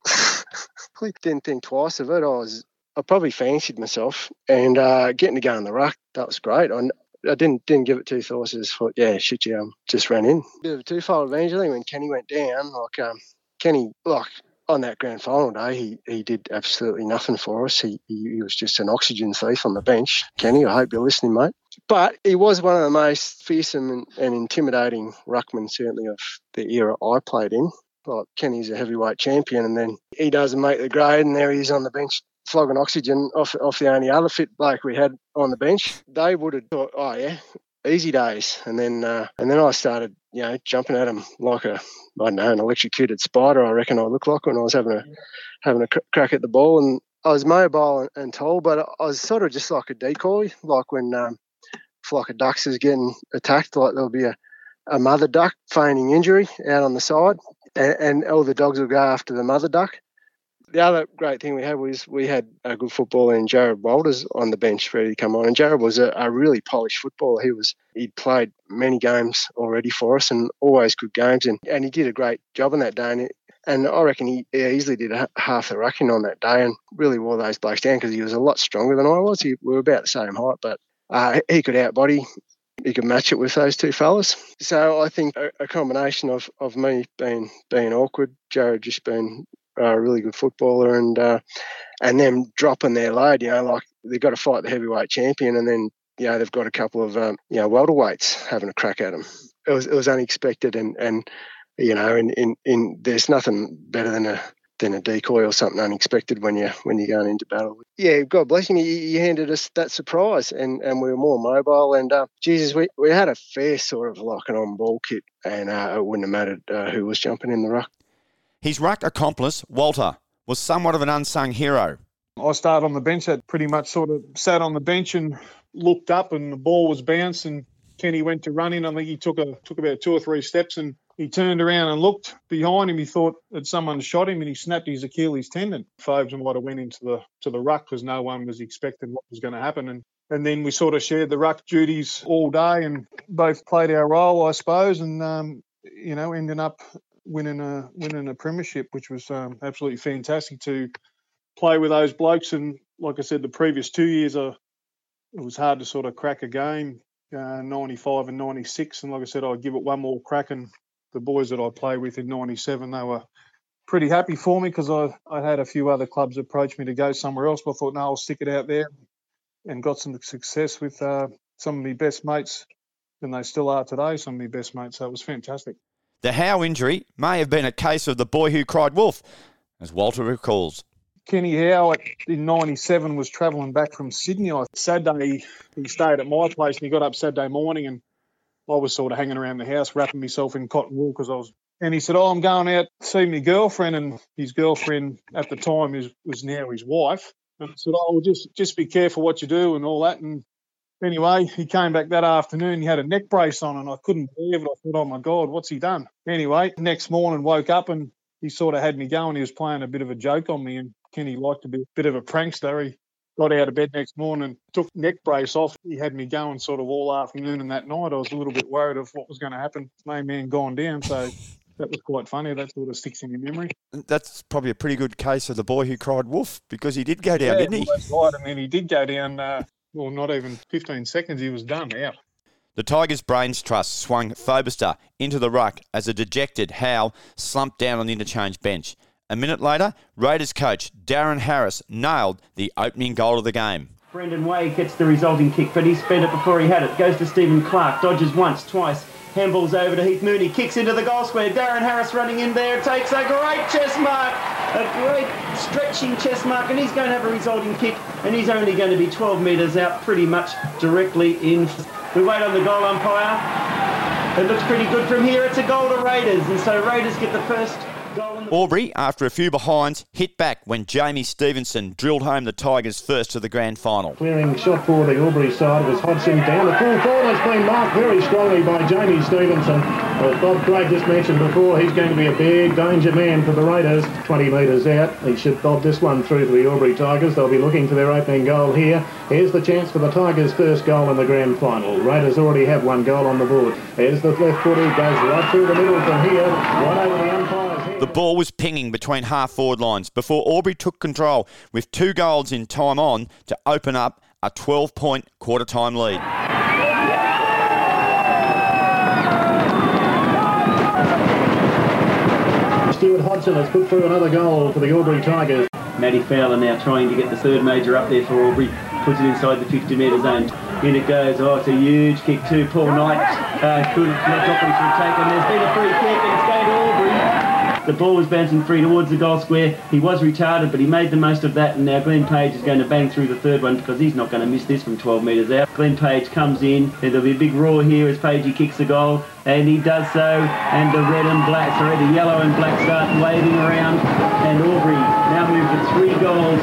I didn't think twice of it. I was, I probably fancied myself, and uh, getting to go on the ruck, that was great. I, I didn't didn't give it two thoughts. I just thought, yeah, shit, yeah, um, just ran in. Bit of a twofold advantage. I think when Kenny went down, like um, Kenny, like on that grand final day, he, he did absolutely nothing for us. He, he he was just an oxygen thief on the bench. Kenny, I hope you're listening, mate. But he was one of the most fearsome and, and intimidating ruckmen, certainly of the era I played in. Like Kenny's a heavyweight champion, and then he doesn't make the grade, and there he is on the bench flogging oxygen off off the only other fit bloke we had on the bench. They would have thought, oh yeah, easy days, and then uh, and then I started, you know, jumping at him like a I don't know an electrocuted spider. I reckon I looked like when I was having a having a cr- crack at the ball, and I was mobile and, and tall, but I was sort of just like a decoy, like when um, flock of ducks is getting attacked, like there'll be a, a mother duck feigning injury out on the side, and, and all the dogs will go after the mother duck. The other great thing we had was we had a good footballer in Jared Walters on the bench ready to come on. And Jared was a, a really polished footballer. He was he'd played many games already for us, and always good games. And, and he did a great job on that day. And, it, and I reckon he, he easily did a, half the rucking on that day and really wore those blokes down because he was a lot stronger than I was. He, we were about the same height, but uh, he could outbody. He could match it with those two fellas. So I think a, a combination of, of me being being awkward, Jared just being a really good footballer, and uh, and them dropping their load. You know, like they've got to fight the heavyweight champion, and then you know they've got a couple of um, you know welterweights having a crack at them. It was it was unexpected, and and you know, in, in, in there's nothing better than a than a decoy or something unexpected when you when you're going into battle. Yeah, God bless him. He, he handed us that surprise, and, and we were more mobile. And uh, Jesus, we, we had a fair sort of like an on ball kit, and uh, it wouldn't have mattered uh, who was jumping in the ruck. His ruck accomplice, Walter, was somewhat of an unsung hero. I started on the bench. I pretty much sort of sat on the bench and looked up, and the ball was bounced, and Kenny went to run in. I think he took a took about two or three steps, and he turned around and looked behind him. He thought that someone shot him, and he snapped his Achilles tendon. Phobes might have went into the to the ruck because no one was expecting what was going to happen. And and then we sort of shared the ruck duties all day, and both played our role, I suppose, and um, you know, ended up winning a winning a premiership, which was um, absolutely fantastic to play with those blokes. And like I said, the previous two years, uh, it was hard to sort of crack a game, uh, ninety-five and ninety-six. And like I said, I'd give it one more crack. And the boys that I played with in ninety-seven, they were pretty happy for me because I, I had a few other clubs approach me to go somewhere else. But I thought, no, I'll stick it out there, and got some success with uh, some of my best mates, and they still are today, some of my best mates. So it was fantastic. The Howe injury may have been a case of the boy who cried wolf, as Walter recalls. Kenny Howe in ninety-seven was travelling back from Sydney. I, Saturday, he stayed at my place, and he got up Saturday morning, and I was sort of hanging around the house, wrapping myself in cotton wool because I was. And he said, "Oh, I'm going out to see my girlfriend," and his girlfriend at the time is, was now his wife. And I said, "Oh, well, just just be careful what you do and all that." And anyway, he came back that afternoon. He had a neck brace on, and I couldn't believe it. I thought, "Oh my God, what's he done?" Anyway, next morning, woke up and he sort of had me going. He was playing a bit of a joke on me, and Kenny liked to be a bit of a prankster. He got out of bed next morning and took neck brace off. He had me going sort of all afternoon, and that night I was a little bit worried of what was going to happen. Main man gone down, so that was quite funny. That sort of sticks in your memory. That's probably a pretty good case of the boy who cried wolf, because he did go down, yeah, didn't he? That's right, and then he did go down, uh, well, not even fifteen seconds, he was done out. The Tigers' brains trust swung Fobister into the ruck as a dejected Howe slumped down on the interchange bench. A minute later, Raiders coach Darren Harris nailed the opening goal of the game. Brendan Way gets the resulting kick, but he spent it before he had it. Goes to Stephen Clark, dodges once, twice. Handballs over to Heath Mooney, kicks into the goal square. Darren Harris running in there, takes a great chest mark, a great stretching chest mark, and he's going to have a resulting kick, and he's only going to be twelve metres out, pretty much directly in. We wait on the goal umpire. It looks pretty good from here. It's a goal to Raiders, and so Raiders get the first Albury, after a few behinds, hit back when Jamie Stevenson drilled home the Tigers first to the grand final. Clearing shot for the Albury side was Hodgson down. The full forward has been marked very strongly by Jamie Stevenson. As Bob Craig just mentioned before, he's going to be a big danger man for the Raiders. twenty metres out. He should bob this one through to the Albury Tigers. They'll be looking for their opening goal here. Here's the chance for the Tigers' first goal in the grand final. Raiders already have one goal on the board. Here's the left footer, goes right through the middle from here, right over the umpire's head. The ball was pinging between half-forward lines before Albury took control with two goals in time on to open up a twelve-point quarter-time lead. Stuart Hodgson has put through another goal for the Albury Tigers. Matty Fowler now trying to get the third major up there for Albury. Puts it inside the fifty metre zone. In it goes. Oh, it's a huge kick too. Paul Knight uh, couldn't not dropping to take, and there's been a free kick, and it's going to Albury. The ball was bouncing free towards the goal square. He was retarded, but he made the most of that, and now Glenn Page is going to bang through the third one because he's not going to miss this from twelve metres out. Glenn Page comes in, and there'll be a big roar here as Pagey kicks the goal, and he does so, and the red and black, sorry, the yellow and black start waving around, and Albury now move to three goals,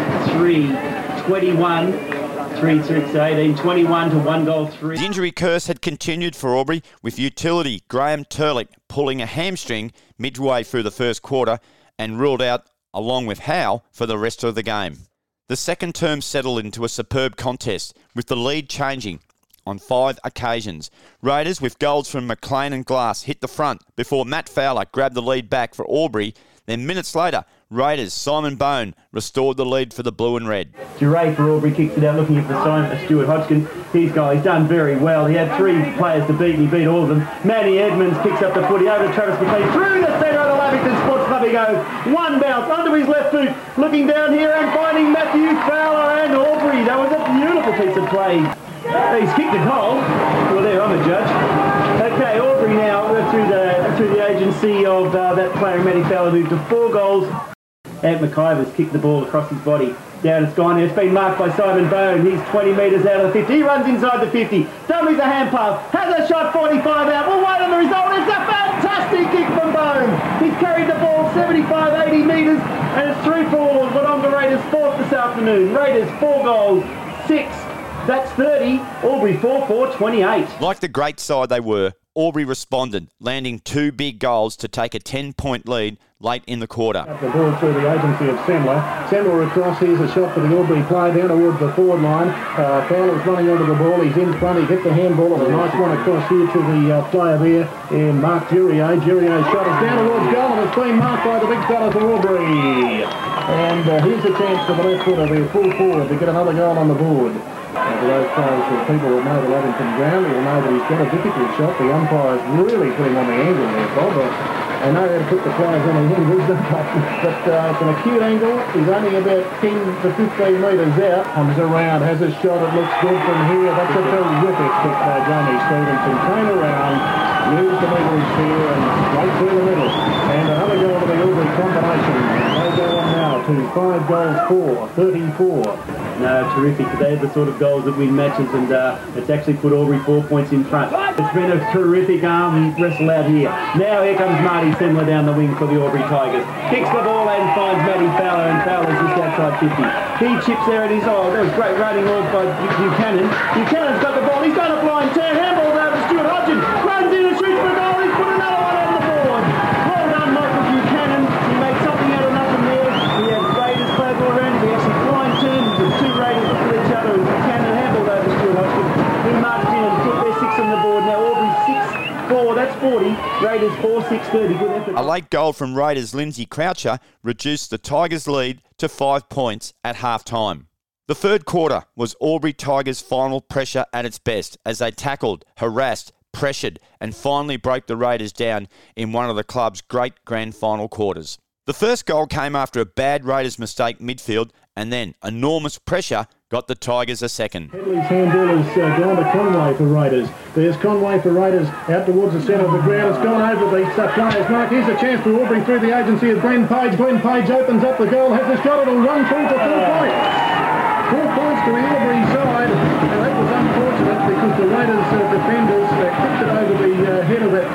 three, twenty-one. three, six, eighteen, twenty-one to one goal, three. The injury curse had continued for Albury, with utility Graham Turlick pulling a hamstring midway through the first quarter and ruled out along with Howe for the rest of the game. The second term settled into a superb contest, with the lead changing on five occasions. Raiders, with goals from McLean and Glass, hit the front before Matt Fowler grabbed the lead back for Albury. Then minutes later, Raiders' Simon Bone restored the lead for the blue and red. Duray for Albury kicks it out, looking at the sign for Stuart Hodgson. He's got, he's done very well. He had three players to beat, and he beat all of them. Matty Edmonds picks up the footy over Travis McLean through the centre of the Lavington Sports Club. He goes one bounce onto his left boot, looking down here and finding Matthew Fowler and Albury. That was a beautiful piece of play. He's kicked the goal. Well, there, I'm a judge. Okay, Albury now through the through the agency of uh, that player Matty Fowler moved to four goals. Ant McIver's kicked the ball across his body. Down it's gone. It's been marked by Simon Bone. He's twenty metres out of the fifty. He runs inside the fifty. Dummies a hand pass. Has a shot forty-five out. We'll wait on the result. It's a fantastic kick from Bone. He's carried the ball seventy-five, eighty metres, and it's three four. But on the Raiders fourth this afternoon. Raiders four goals, six. That's thirty. Albury four four, twenty-eight. Like the great side they were, Albury responded, landing two big goals to take a ten-point lead late in the quarter. Up the ball through the agency of Semler. Semler across. Here's a shot for the Albury player down towards the forward line. Uh, Fowler's running onto the ball. He's in front. He gets the handball. A nice one across here to the uh, player there in Mark Jurier. Jurier's shot is down towards goal, and it's been marked by the big fella for Albury. And uh, here's a chance for the left footer, their full forward, to get another goal on the board. And for those players, for people who know the Lavington ground, you'll know that he's got a difficult shot. The umpire's really put him on the angle there, Bob. I know how to put the players on the angles, but uh, it's an acute angle. He's only about ten to fifteen metres out. Comes around, has a shot. It looks good from here. That's a terrific kick by Jamie Stevenson. Came around, used the middle here, and straight through the middle. And another goal to the Albury combination. They go on now to five goals four, thirty-four. No, terrific. They're the sort of goals that win matches, and uh, it's actually put Albury four points in front. It's been a terrific arm wrestle out here. Now here comes Marty Semler down the wing for the Albury Tigers. Kicks the ball and finds Matty Fowler, and Fowler's just outside fifty. He chips there, and he's, oh, that was great running off by Buchanan. Buchanan's got the ball. He's done a blind turn. Handball's over to Stuart Hodgson. Runs in and shoots for a goal. He's put another one on the board. Well done, Michael Buchanan. He made something out of nothing there. He had Raiders played all around him. He actually blind turned. The two Raiders looked at each other, and Buchanan handballed over to Stuart Hodgson. He marched in and put their six on the board. Now Albury six four, that's forty. Raiders four six, thirty. Good effort. A late goal from Raiders' Lindsay Croucher reduced the Tigers' lead to five points at half-time. The third quarter was Albury Tigers' final pressure at its best as they tackled, harassed, pressured and finally broke the Raiders down in one of the club's great grand final quarters. The first goal came after a bad Raiders mistake midfield, and then enormous pressure got the Tigers a second. Headley's handball has uh, gone to Conway for Raiders. There's Conway for Raiders out towards the centre of the ground. It's gone over the uh, players' mark. Here's a chance for Albury through the agency of Glenn Page. Glenn Page opens up the goal, has a shot, it'll run through for four points. Four points to the Albury side, and that was unfortunate because the Raiders uh, defenders uh, kicked it over the uh, head of that player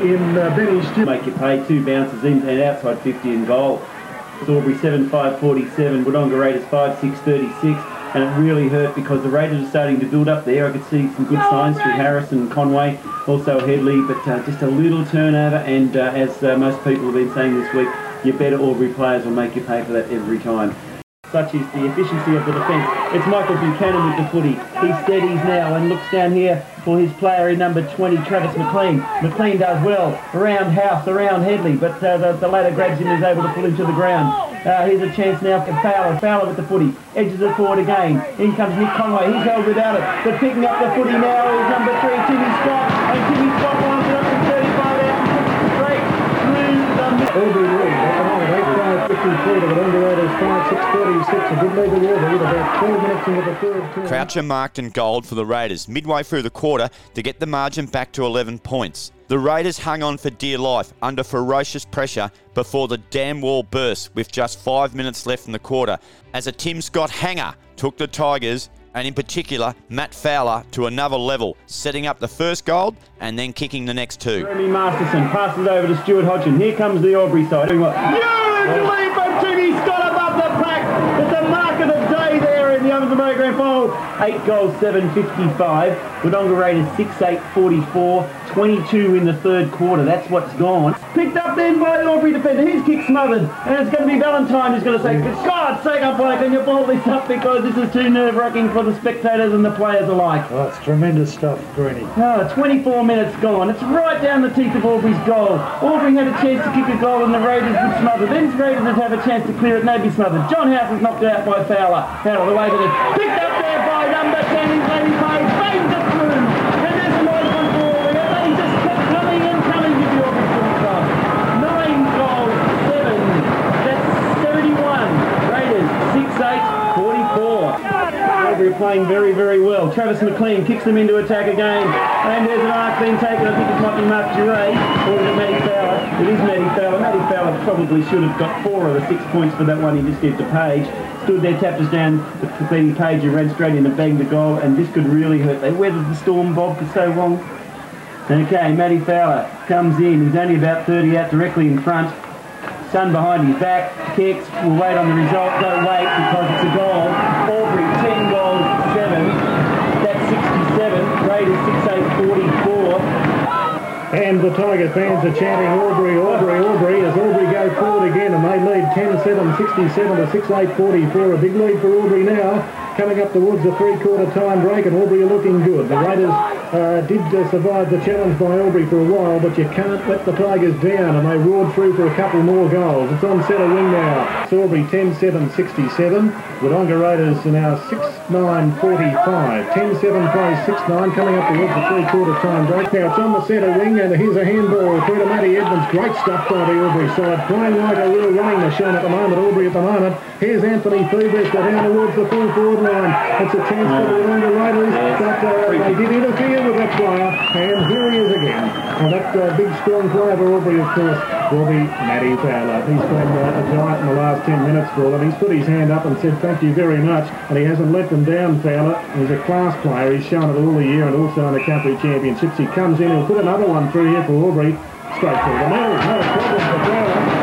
in uh, Benny Stewart. Make you pay two bounces in and outside fifty in goal. Aubrey seven five forty-seven, Wodonga Raiders five six thirty-six, and it really hurt because the Raiders are starting to build up there. I could see some good signs through Harrison and Conway, also Headley, but uh, just a little turnover, and uh, as uh, most people have been saying this week, your better Aubrey players will make you pay for that every time. Such is the efficiency of the defence. It's Michael Buchanan with the footy. He steadies now and looks down here for his player in number twenty, Travis McLean. McLean does well. Around House, around Headley, but uh, the, the ladder grabs him and is able to pull him to the ground. Uh, here's a chance now for Fowler. Fowler with the footy. Edges it forward again. In comes Nick Conway. He's held without it. But picking up the footy now is number three, Timmy Scott. And Timmy Scott lines it up from thirty-five out and puts it straight through the middle. Aubrey lead. eight five fifty-three to the Underwriters five six thirty-six. A good lead to Aubrey with about twelve minutes into the third term. Croucher marked in gold for the Raiders midway through the quarter to get the margin back to eleven points. The Raiders hung on for dear life under ferocious pressure before the dam wall burst with just five minutes left in the quarter as a Tim Scott hanger took the Tigers, and in particular Matt Fowler, to another level, setting up the first goal and then kicking the next two. Jeremy Masterson passes over to Stuart Hodgson. Here comes the Aubrey side. Huge lead from Timmy Scott above the pack. It's a mark of the day there in the Ovens of Grand Final. Eight goals, seven fifty-five. Wodonga Raiders six eight forty-four. twenty-two in the third quarter. That's what's gone. Picked up then by the Aubrey defender. His kick smothered. And it's going to be Valentine who's going to say, for God's sake, up, Blake, can you ball this up because this is too nerve-wracking for the spectators and the players alike. Oh, it's tremendous stuff, Greenie. Oh, twenty-four minutes gone. It's right down the teeth of Aubrey's goal. Aubrey had a chance to kick a goal and the Raiders would smother. Then the Raiders would have a chance to clear it and they'd be smothered. John House is knocked out by Fowler. Fowler away with it. Picked up there by number ten, his lady Page. Bangs it through. And there's a nice one for Aubrey. And they just kept coming and coming with the Aubrey Football Club. Nine goals, seven. That's seventy-one. Raiders six eight forty-four. Aubrey are playing very, very well. Travis McLean kicks them into attack again. And there's an arc being taken. I think it might be Mark Duray. Or is it Matty Fowler? It is Matty Fowler. Matty Fowler probably should have got four of the six points for that one he just did to Page. Stood there, tapped us down, the completing Page and ran straight in and banged the goal. And this could really hurt. They weathered the storm, Bob, for so long. Okay, Matty Fowler comes in. He's only about thirty out directly in front. Sun behind his back, kicks, we'll wait on the result, don't wait because it's a goal. Aubrey, ten goals, seven, that's sixty-seven, Raiders six eight forty-four. And the Tiger fans are chanting Aubrey, Aubrey, Aubrey as Aubrey go forward again, and they lead ten seven, sixty-seven to six eight forty-four. A big lead for Aubrey now, coming up towards the three-quarter time break, and Aubrey are looking good. The Raiders uh, did uh, survive the challenge by Aubrey for a while, but you can't let the Tigers down, and they roared through for a couple more goals. It's on centre wing now. It's Aubrey ten seven, sixty-seven. Wodonga Raiders are now six nine forty-five. ten seven plays six nine, coming up towards the three-quarter time break. Now it's on the centre wing, and here's a handball through to Matty Edmonds. Great stuff by the Aubrey side. Playing like a real running machine at the moment, Aubrey at the moment. Here's Anthony Feebus down towards the full forward line. It's a chance for the Wodonga Raiders, but uh, they did interfere with that player, and here he is again. And that uh, big strong player for Aubrey, of course, will be Matty Fowler. He's been uh, a giant in the last ten minutes for them. He's put his hand up and said thank you very much, and he hasn't let them down, Fowler. He's a class player. He's shown it all the year and also in the country championships. He comes in, he'll put another one through here for Aubrey. Straight through the middle. No problem for Fowler.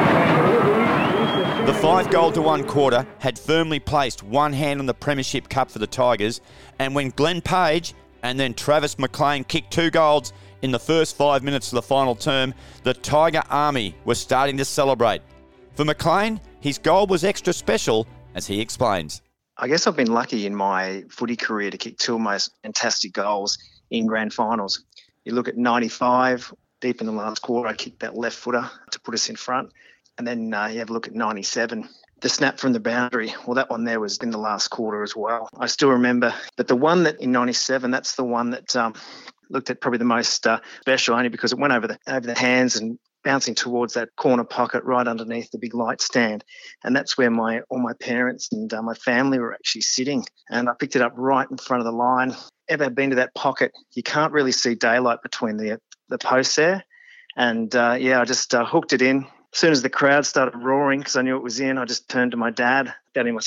The five goal to one quarter had firmly placed one hand on the Premiership Cup for the Tigers, and when Glenn Page and then Travis McLean kicked two goals in the first five minutes of the final term, the Tiger Army was starting to celebrate. For McLean, his goal was extra special, as he explains. I guess I've been lucky in my footy career to kick two of my fantastic goals in grand finals. You look at ninety-five, deep in the last quarter, I kicked that left footer to put us in front. And then uh, you have a look at ninety-seven, the snap from the boundary. Well, that one there was in the last quarter as well. I still remember. But the one that in ninety-seven, that's the one that um, looked at probably the most uh, special, only because it went over the over the hands and bouncing towards that corner pocket right underneath the big light stand. And that's where my all my parents and uh, my family were actually sitting. And I picked it up right in front of the line. Ever been to that pocket? You can't really see daylight between the, the posts there. And, uh, yeah, I just uh, hooked it in. As soon as the crowd started roaring, because I knew it was in, I just turned to my dad. Dad, I said, how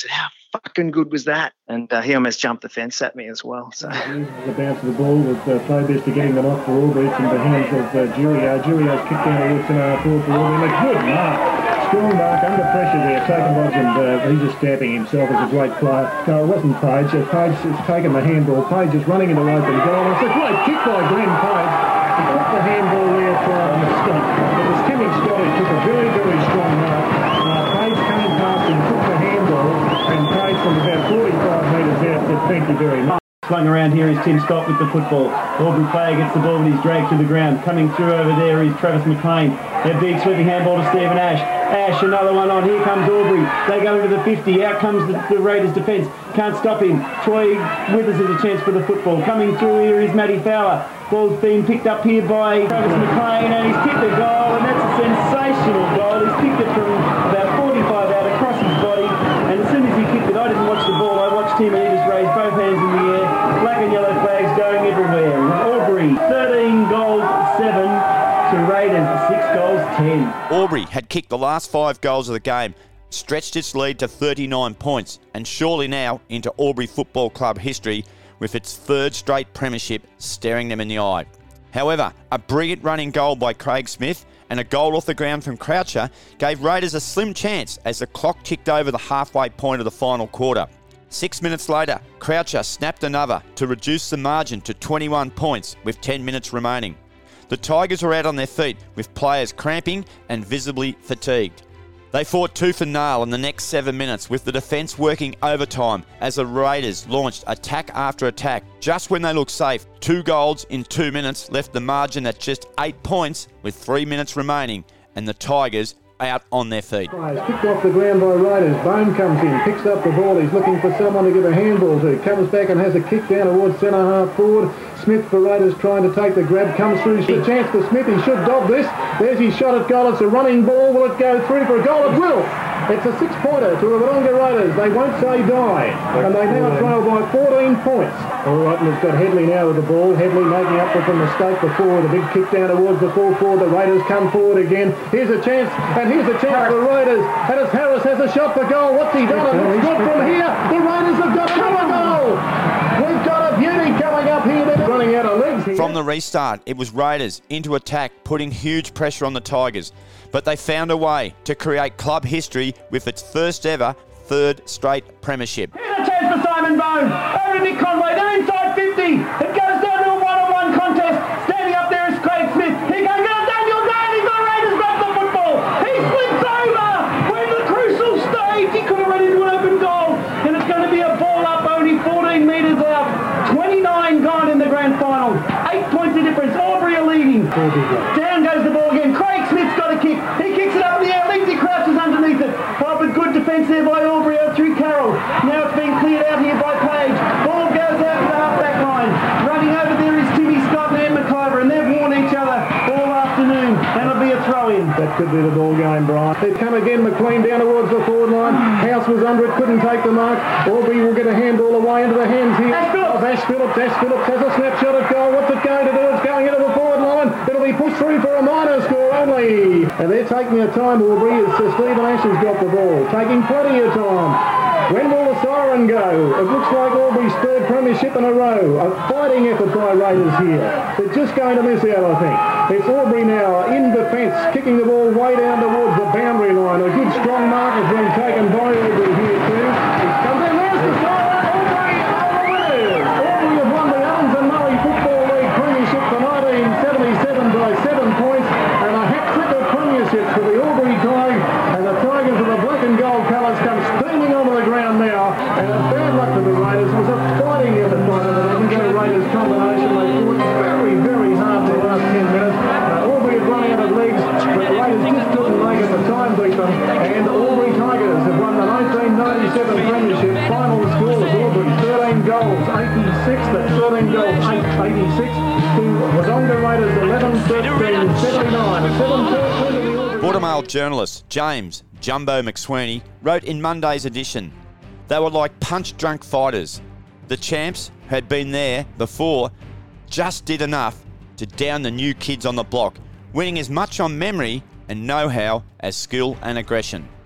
fucking good was that? And uh, he almost jumped the fence at me as well. So the bounce of the ball with uh, Probus to getting them off for Albury from the hands of uh, Giulio. Giulio's kicked down towards centre half forward for Albury. And a good mark. Strong mark under pressure there. Taken was, and uh, he's just stamping himself as a great player. No, it wasn't Page. Uh, Page has taken the handball. Page is running into open goal. It's a great kick by Glenn Page. He took the handball there from Scott. It was Timmy Scott who took a very, very strong mark. Uh, Page came past and took the handball, and Page from about forty-five metres out said, thank you very much. Flung around here is Tim Scott with the football. Aubrey player gets the ball, but he's dragged to the ground. Coming through over there is Travis McLean. A big sweeping handball to Stephen Ash. Ash, another one on. Here comes Aubrey. They go into the fifty. Out comes the, the Raiders defence. Can't stop him. Troy Withers has a chance for the football. Coming through here is Matty Fowler. Ball's being picked up here by Travis McLean, and he's kicked a goal, and that's a sensational goal. He's kicked it from about forty-five out across his body, and as soon as he kicked it, I didn't watch the ball. I watched him, and he just raised both hands in the air. Black and yellow flags going everywhere. Aubrey, thirteen goals, seven. To Raiders, six goals, ten. Aubrey had kicked the last five goals of the game, stretched its lead to thirty-nine points, and surely now into Albury Football Club history with its third straight premiership staring them in the eye. However, a brilliant running goal by Craig Smith and a goal off the ground from Croucher gave Raiders a slim chance as the clock ticked over the halfway point of the final quarter. Six minutes later, Croucher snapped another to reduce the margin to twenty-one points with ten minutes remaining. The Tigers were out on their feet with players cramping and visibly fatigued. They fought tooth and nail in the next seven minutes with the defence working overtime as the Raiders launched attack after attack. Just when they looked safe, two goals in two minutes left the margin at just eight points with three minutes remaining, and the Tigers out on their feet. Kicked off the ground by Raiders. Bone comes in, picks up the ball. He's looking for someone to give a handball to. Comes back and has a kick down towards centre half forward. Smith for Raiders trying to take the grab. Comes through. A chance for Smith. He should dob this. There's his shot at goal. It's a running ball. Will it go through for a goal? It will. It's a six-pointer to the Wodonga Raiders. They won't say die. And they now trail by fourteen points. All right, and it's got Headley now with the ball. Headley making up for the mistake before. The big kick down towards the full forward. The Raiders come forward again. Here's a chance, and here's a chance for the Raiders. And as Harris has a shot for goal. What's he done? And it's good from here. The Raiders have got another goal. We've got a beauty coming up here. They're running out of legs here. From the restart, it was Raiders into attack, putting huge pressure on the Tigers. But they found a way to create club history with its first ever third straight premiership. Here's a chance for Simon Bone. Over to Nick Conway. They're inside fifty. It goes down to a one-on-one contest. Standing up there is Craig Smith. He can get it. Daniel Daly. The Raiders grab the football. He slips over. When the crucial stage, he could have run into an open goal. And it's going to be a ball up only fourteen metres out. twenty-nine gone in the grand final. Eight points of difference. Aubrey are leading. Down goes the ball again. Craig Smith's got a kick. He kicks it up in the air. Lindsay crouches underneath it. Oh, but good defence there by Aubrey out through Carroll. Now it's being cleared out here by Page. Ball goes out to the half-back line. Running over there is Timmy Scott and Ed McIver, and they've worn each other all afternoon. And it'll be a throw-in. That could be the ball game, Brian. They come again, McLean down towards the forward line. House was under it, couldn't take the mark. Aubrey will get a handball away into the hands here Ash Phillips. of Ash Phillips. Ash Phillips has a snapshot at goal. What's it going to do? It's going into the forward line. It'll be pushed through for a minor score only. And they're taking their time, Aubrey, as uh, Stephen Ash has got the ball. Taking plenty of time. When will the siren go? It looks like Aubrey's third premiership in a row. A fighting effort by Raiders here. They're just going to miss out, I think. It's Aubrey now in defence, kicking the ball way down towards the boundary line. A good strong mark has been taken by Aubrey here too. He's come down. There's the siren. Aubrey are the winners. Aubrey have won the Owens and Murray Football League Premiership for nineteen seventy-seven by seven points, and a hat-trick of premierships for the Aubrey Tigers. And the Tigers with the black and gold colours come steaming onto the ground now. And a bad luck to the Raiders. Was a fighting effort by the Wodonga Raiders combination. They fought very, very hard for the last ten minutes. Uh, Aubrey had run out of legs, but the Raiders just couldn't make it. The time beat them. And Aubrey Tigers have won the nineteen ninety-seven premiership. Final scores, Aubrey thirteen goals, eighty-six. That's thirteen goals, eight, eighty-six. To Wodonga Raiders eleven, thirteen, seventy-nine. A seven-point win to the Aubrey. Border-Mail journalist James Jumbo McSweeney wrote in Monday's edition, "They were like punch-drunk fighters. The champs had been there before, just did enough to down the new kids on the block, winning as much on memory and know-how as skill and aggression.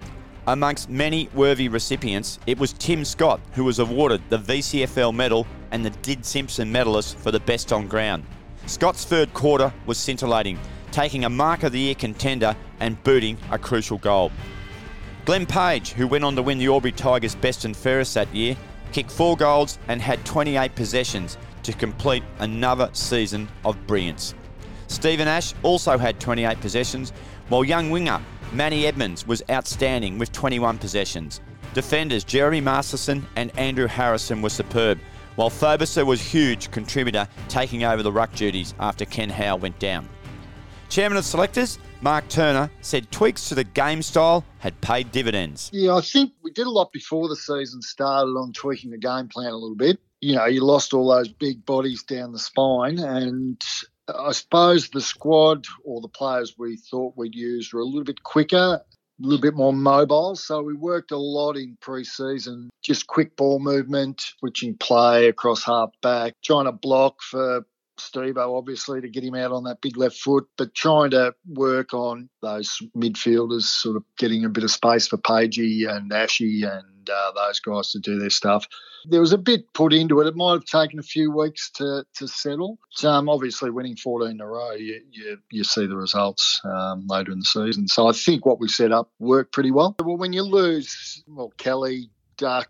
Amongst many worthy recipients, it was Tim Scott who was awarded the V C F L medal and the Did Simpson medalist for the best on ground. Scott's third quarter was scintillating, taking a Mark of the Year contender and booting a crucial goal. Glenn Page, who went on to win the Albury Tigers best and fairest that year, kicked four goals and had twenty-eight possessions to complete another season of brilliance. Stephen Ash also had twenty-eight possessions, while young winger Manny Edmonds was outstanding with twenty-one possessions. Defenders Jeremy Masterson and Andrew Harrison were superb, while Fobuser was a huge contributor, taking over the ruck duties after Ken Howe went down. Chairman of Selectors, Mark Turner, said tweaks to the game style had paid dividends. Yeah, I think we did a lot before the season started on tweaking the game plan a little bit. You know, you lost all those big bodies down the spine, and I suppose the squad or the players we thought we'd use were a little bit quicker, a little bit more mobile. So we worked a lot in pre-season, just quick ball movement, switching play across half back, trying to block for Steve-O, obviously, to get him out on that big left foot, but trying to work on those midfielders, sort of getting a bit of space for Pagey and Ashy and uh, those guys to do their stuff. There was a bit put into it. It might have taken a few weeks to to settle. So, um, obviously, winning fourteen in a row, you you, you see the results um, later in the season. So I think what we set up worked pretty well. Well, when you lose, well, Kelly, Duck,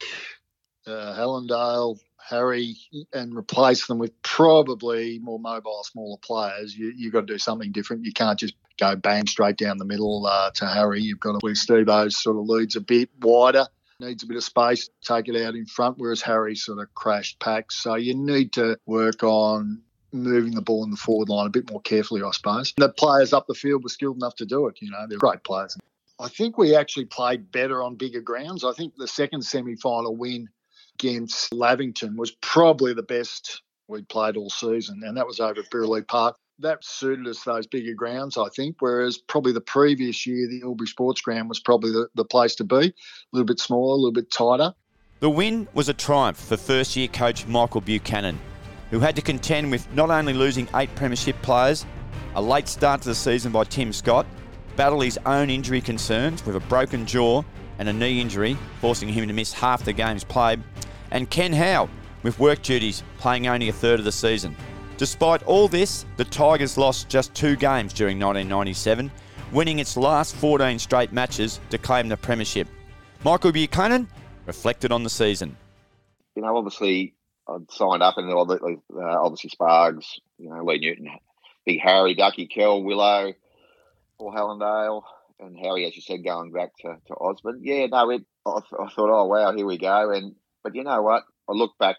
uh, Helendale, Harry, and replace them with probably more mobile, smaller players, you, you've got to do something different. You can't just go bang straight down the middle uh, to Harry. You've got to, where Steve-O sort of leads a bit wider, needs a bit of space, take it out in front, whereas Harry sort of crashed packs. So you need to work on moving the ball in the forward line a bit more carefully, I suppose. The players up the field were skilled enough to do it. You know, they're great players. I think we actually played better on bigger grounds. I think the second semi-final win against Lavington was probably the best we'd played all season, and that was over at Burleigh Park. That suited us, those bigger grounds, I think, whereas probably the previous year, the Albury Sports Ground was probably the, the place to be, a little bit smaller, a little bit tighter. The win was a triumph for first-year coach Michael Buchanan, who had to contend with not only losing eight premiership players, a late start to the season by Tim Scott, battle his own injury concerns with a broken jaw and a knee injury, forcing him to miss half the games played, and Ken Howe, with work duties, playing only a third of the season. Despite all this, the Tigers lost just two games during nineteen ninety-seven, winning its last fourteen straight matches to claim the premiership. Michael Buchanan reflected on the season. You know, obviously, I'd signed up, and uh, obviously Spargs, you know, Lee Newton, Big Harry, Ducky, Kell, Willow, Paul Helendale, and Harry, as you said, going back to, to Osborne. Yeah, no, it, I, I thought, oh, wow, here we go. And But you know what? I look back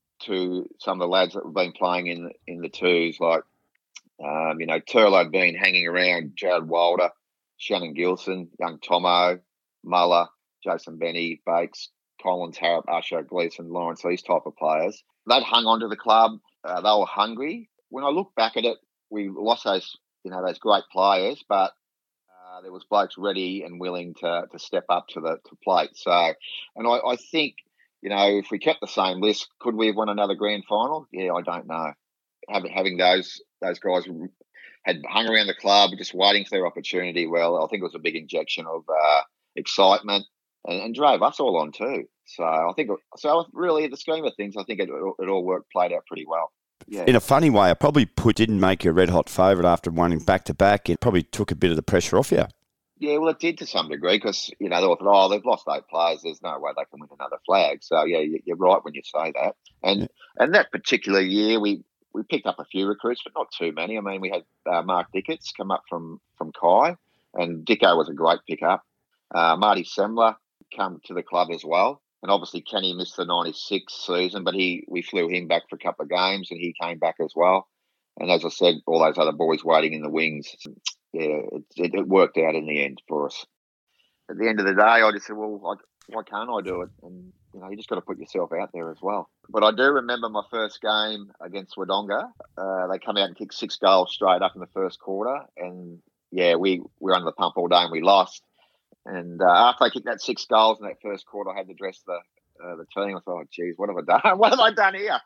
to some of the lads that have been playing in, in the twos, like, um, you know, Turlo Bean hanging around, Jared Wilder, Shannon Gilson, young Tomo, Muller, Jason Benny, Bakes, Collins, Harrop, Usher, Gleeson, Lawrence, these type of players. They'd hung on to the club. Uh, they were hungry. When I look back at it, we lost those, you know, those great players, but uh, there was blokes ready and willing to to step up to the to plate. So, and I, I think, you know, if we kept the same list, could we have won another grand final? Yeah, I don't know. Having having those those guys had hung around the club, just waiting for their opportunity. Well, I think it was a big injection of uh, excitement and, and drove us all on too. So I think, so really, in the scheme of things, I think it, it all worked, played out pretty well. Yeah. In a funny way, I probably put didn't make you a red hot favourite after winning back to back. It probably took a bit of the pressure off you. Yeah, well, it did to some degree because, you know, they thought, oh, they've lost eight players. There's no way they can win another flag. So, yeah, you're right when you say that. And yeah. and that particular year, we, we picked up a few recruits, but not too many. I mean, we had uh, Mark Dickett's come up from, from Kai, and Dicko was a great pickup. Uh, Marty Semler come to the club as well. And obviously Kenny missed the ninety-six season, but he we flew him back for a couple of games and he came back as well. And as I said, all those other boys waiting in the wings. Yeah, it, it, it worked out in the end for us. At the end of the day, I just said, well, like, why can't I do it? And, you know, you just got to put yourself out there as well. But I do remember my first game against Wodonga. Uh, they come out and kick six goals straight up in the first quarter. And, yeah, we, we were under the pump all day and we lost. And uh, after I kicked that six goals in that first quarter, I had to dress the uh, the team. I thought, oh, geez, what have I done? What have I done here?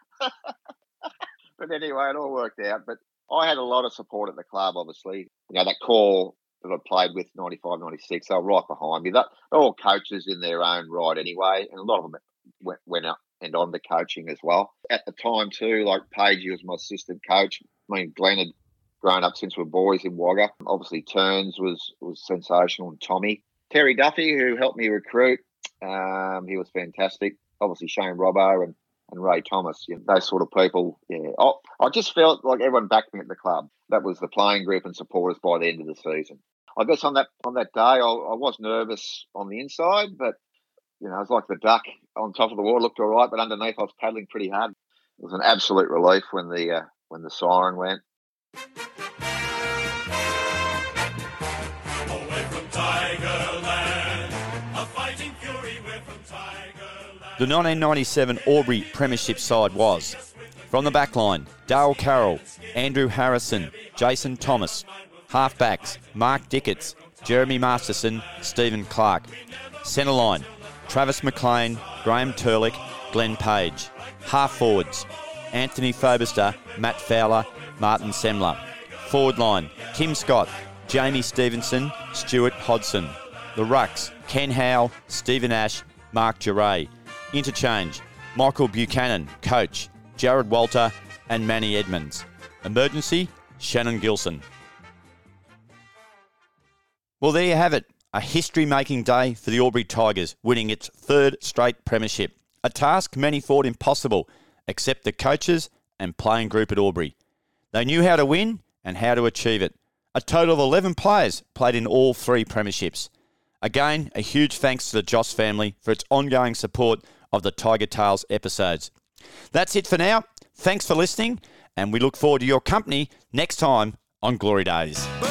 But anyway, it all worked out. But I had a lot of support at the club, obviously. You know, that core that I played with, ninety-five, ninety-six, they were right behind me. That, they're all coaches in their own right anyway, and a lot of them went, went up and on to coaching as well. At the time too, like Pagey was my assistant coach. I mean, Glenn had grown up since we were boys in Wagga. Obviously, Turns was was sensational, and Tommy. Terry Duffy, who helped me recruit, um, he was fantastic. Obviously, Shane Robbo and, and Ray Thomas, you know, those sort of people. Yeah, I, I just felt like everyone backed me at the club. That was the playing group and supporters by the end of the season. I guess on that on that day, I, I was nervous on the inside, but you know, I was like the duck on top of the water, looked all right, but underneath I was paddling pretty hard. It was an absolute relief when the uh, when the siren went. The nineteen ninety-seven Albury Premiership side was, from the backline, Dale Carroll, Andrew Harrison, Jason Thomas. Halfbacks, Mark Dickett's, Jeremy Masterson, Stephen Clark. Centreline, Travis McLean, Graham Turlick, Glenn Page. Half forwards, Anthony Fobister, Matt Fowler, Martin Semler. Forward line, Kim Scott, Jamie Stevenson, Stuart Hodson. The rucks, Ken Howe, Stephen Ash, Mark Geray. Interchange, Michael Buchanan, coach, Jared Walter and Manny Edmonds. Emergency, Shannon Gilson. Well, there you have it. A history-making day for the Albury Tigers, winning its third straight premiership. A task many thought impossible, except the coaches and playing group at Albury. They knew how to win and how to achieve it. A total of eleven players played in all three premierships. Again, a huge thanks to the Joss family for its ongoing support of the Tiger Tales episodes. That's it for now. Thanks for listening, and we look forward to your company next time on Glory Days.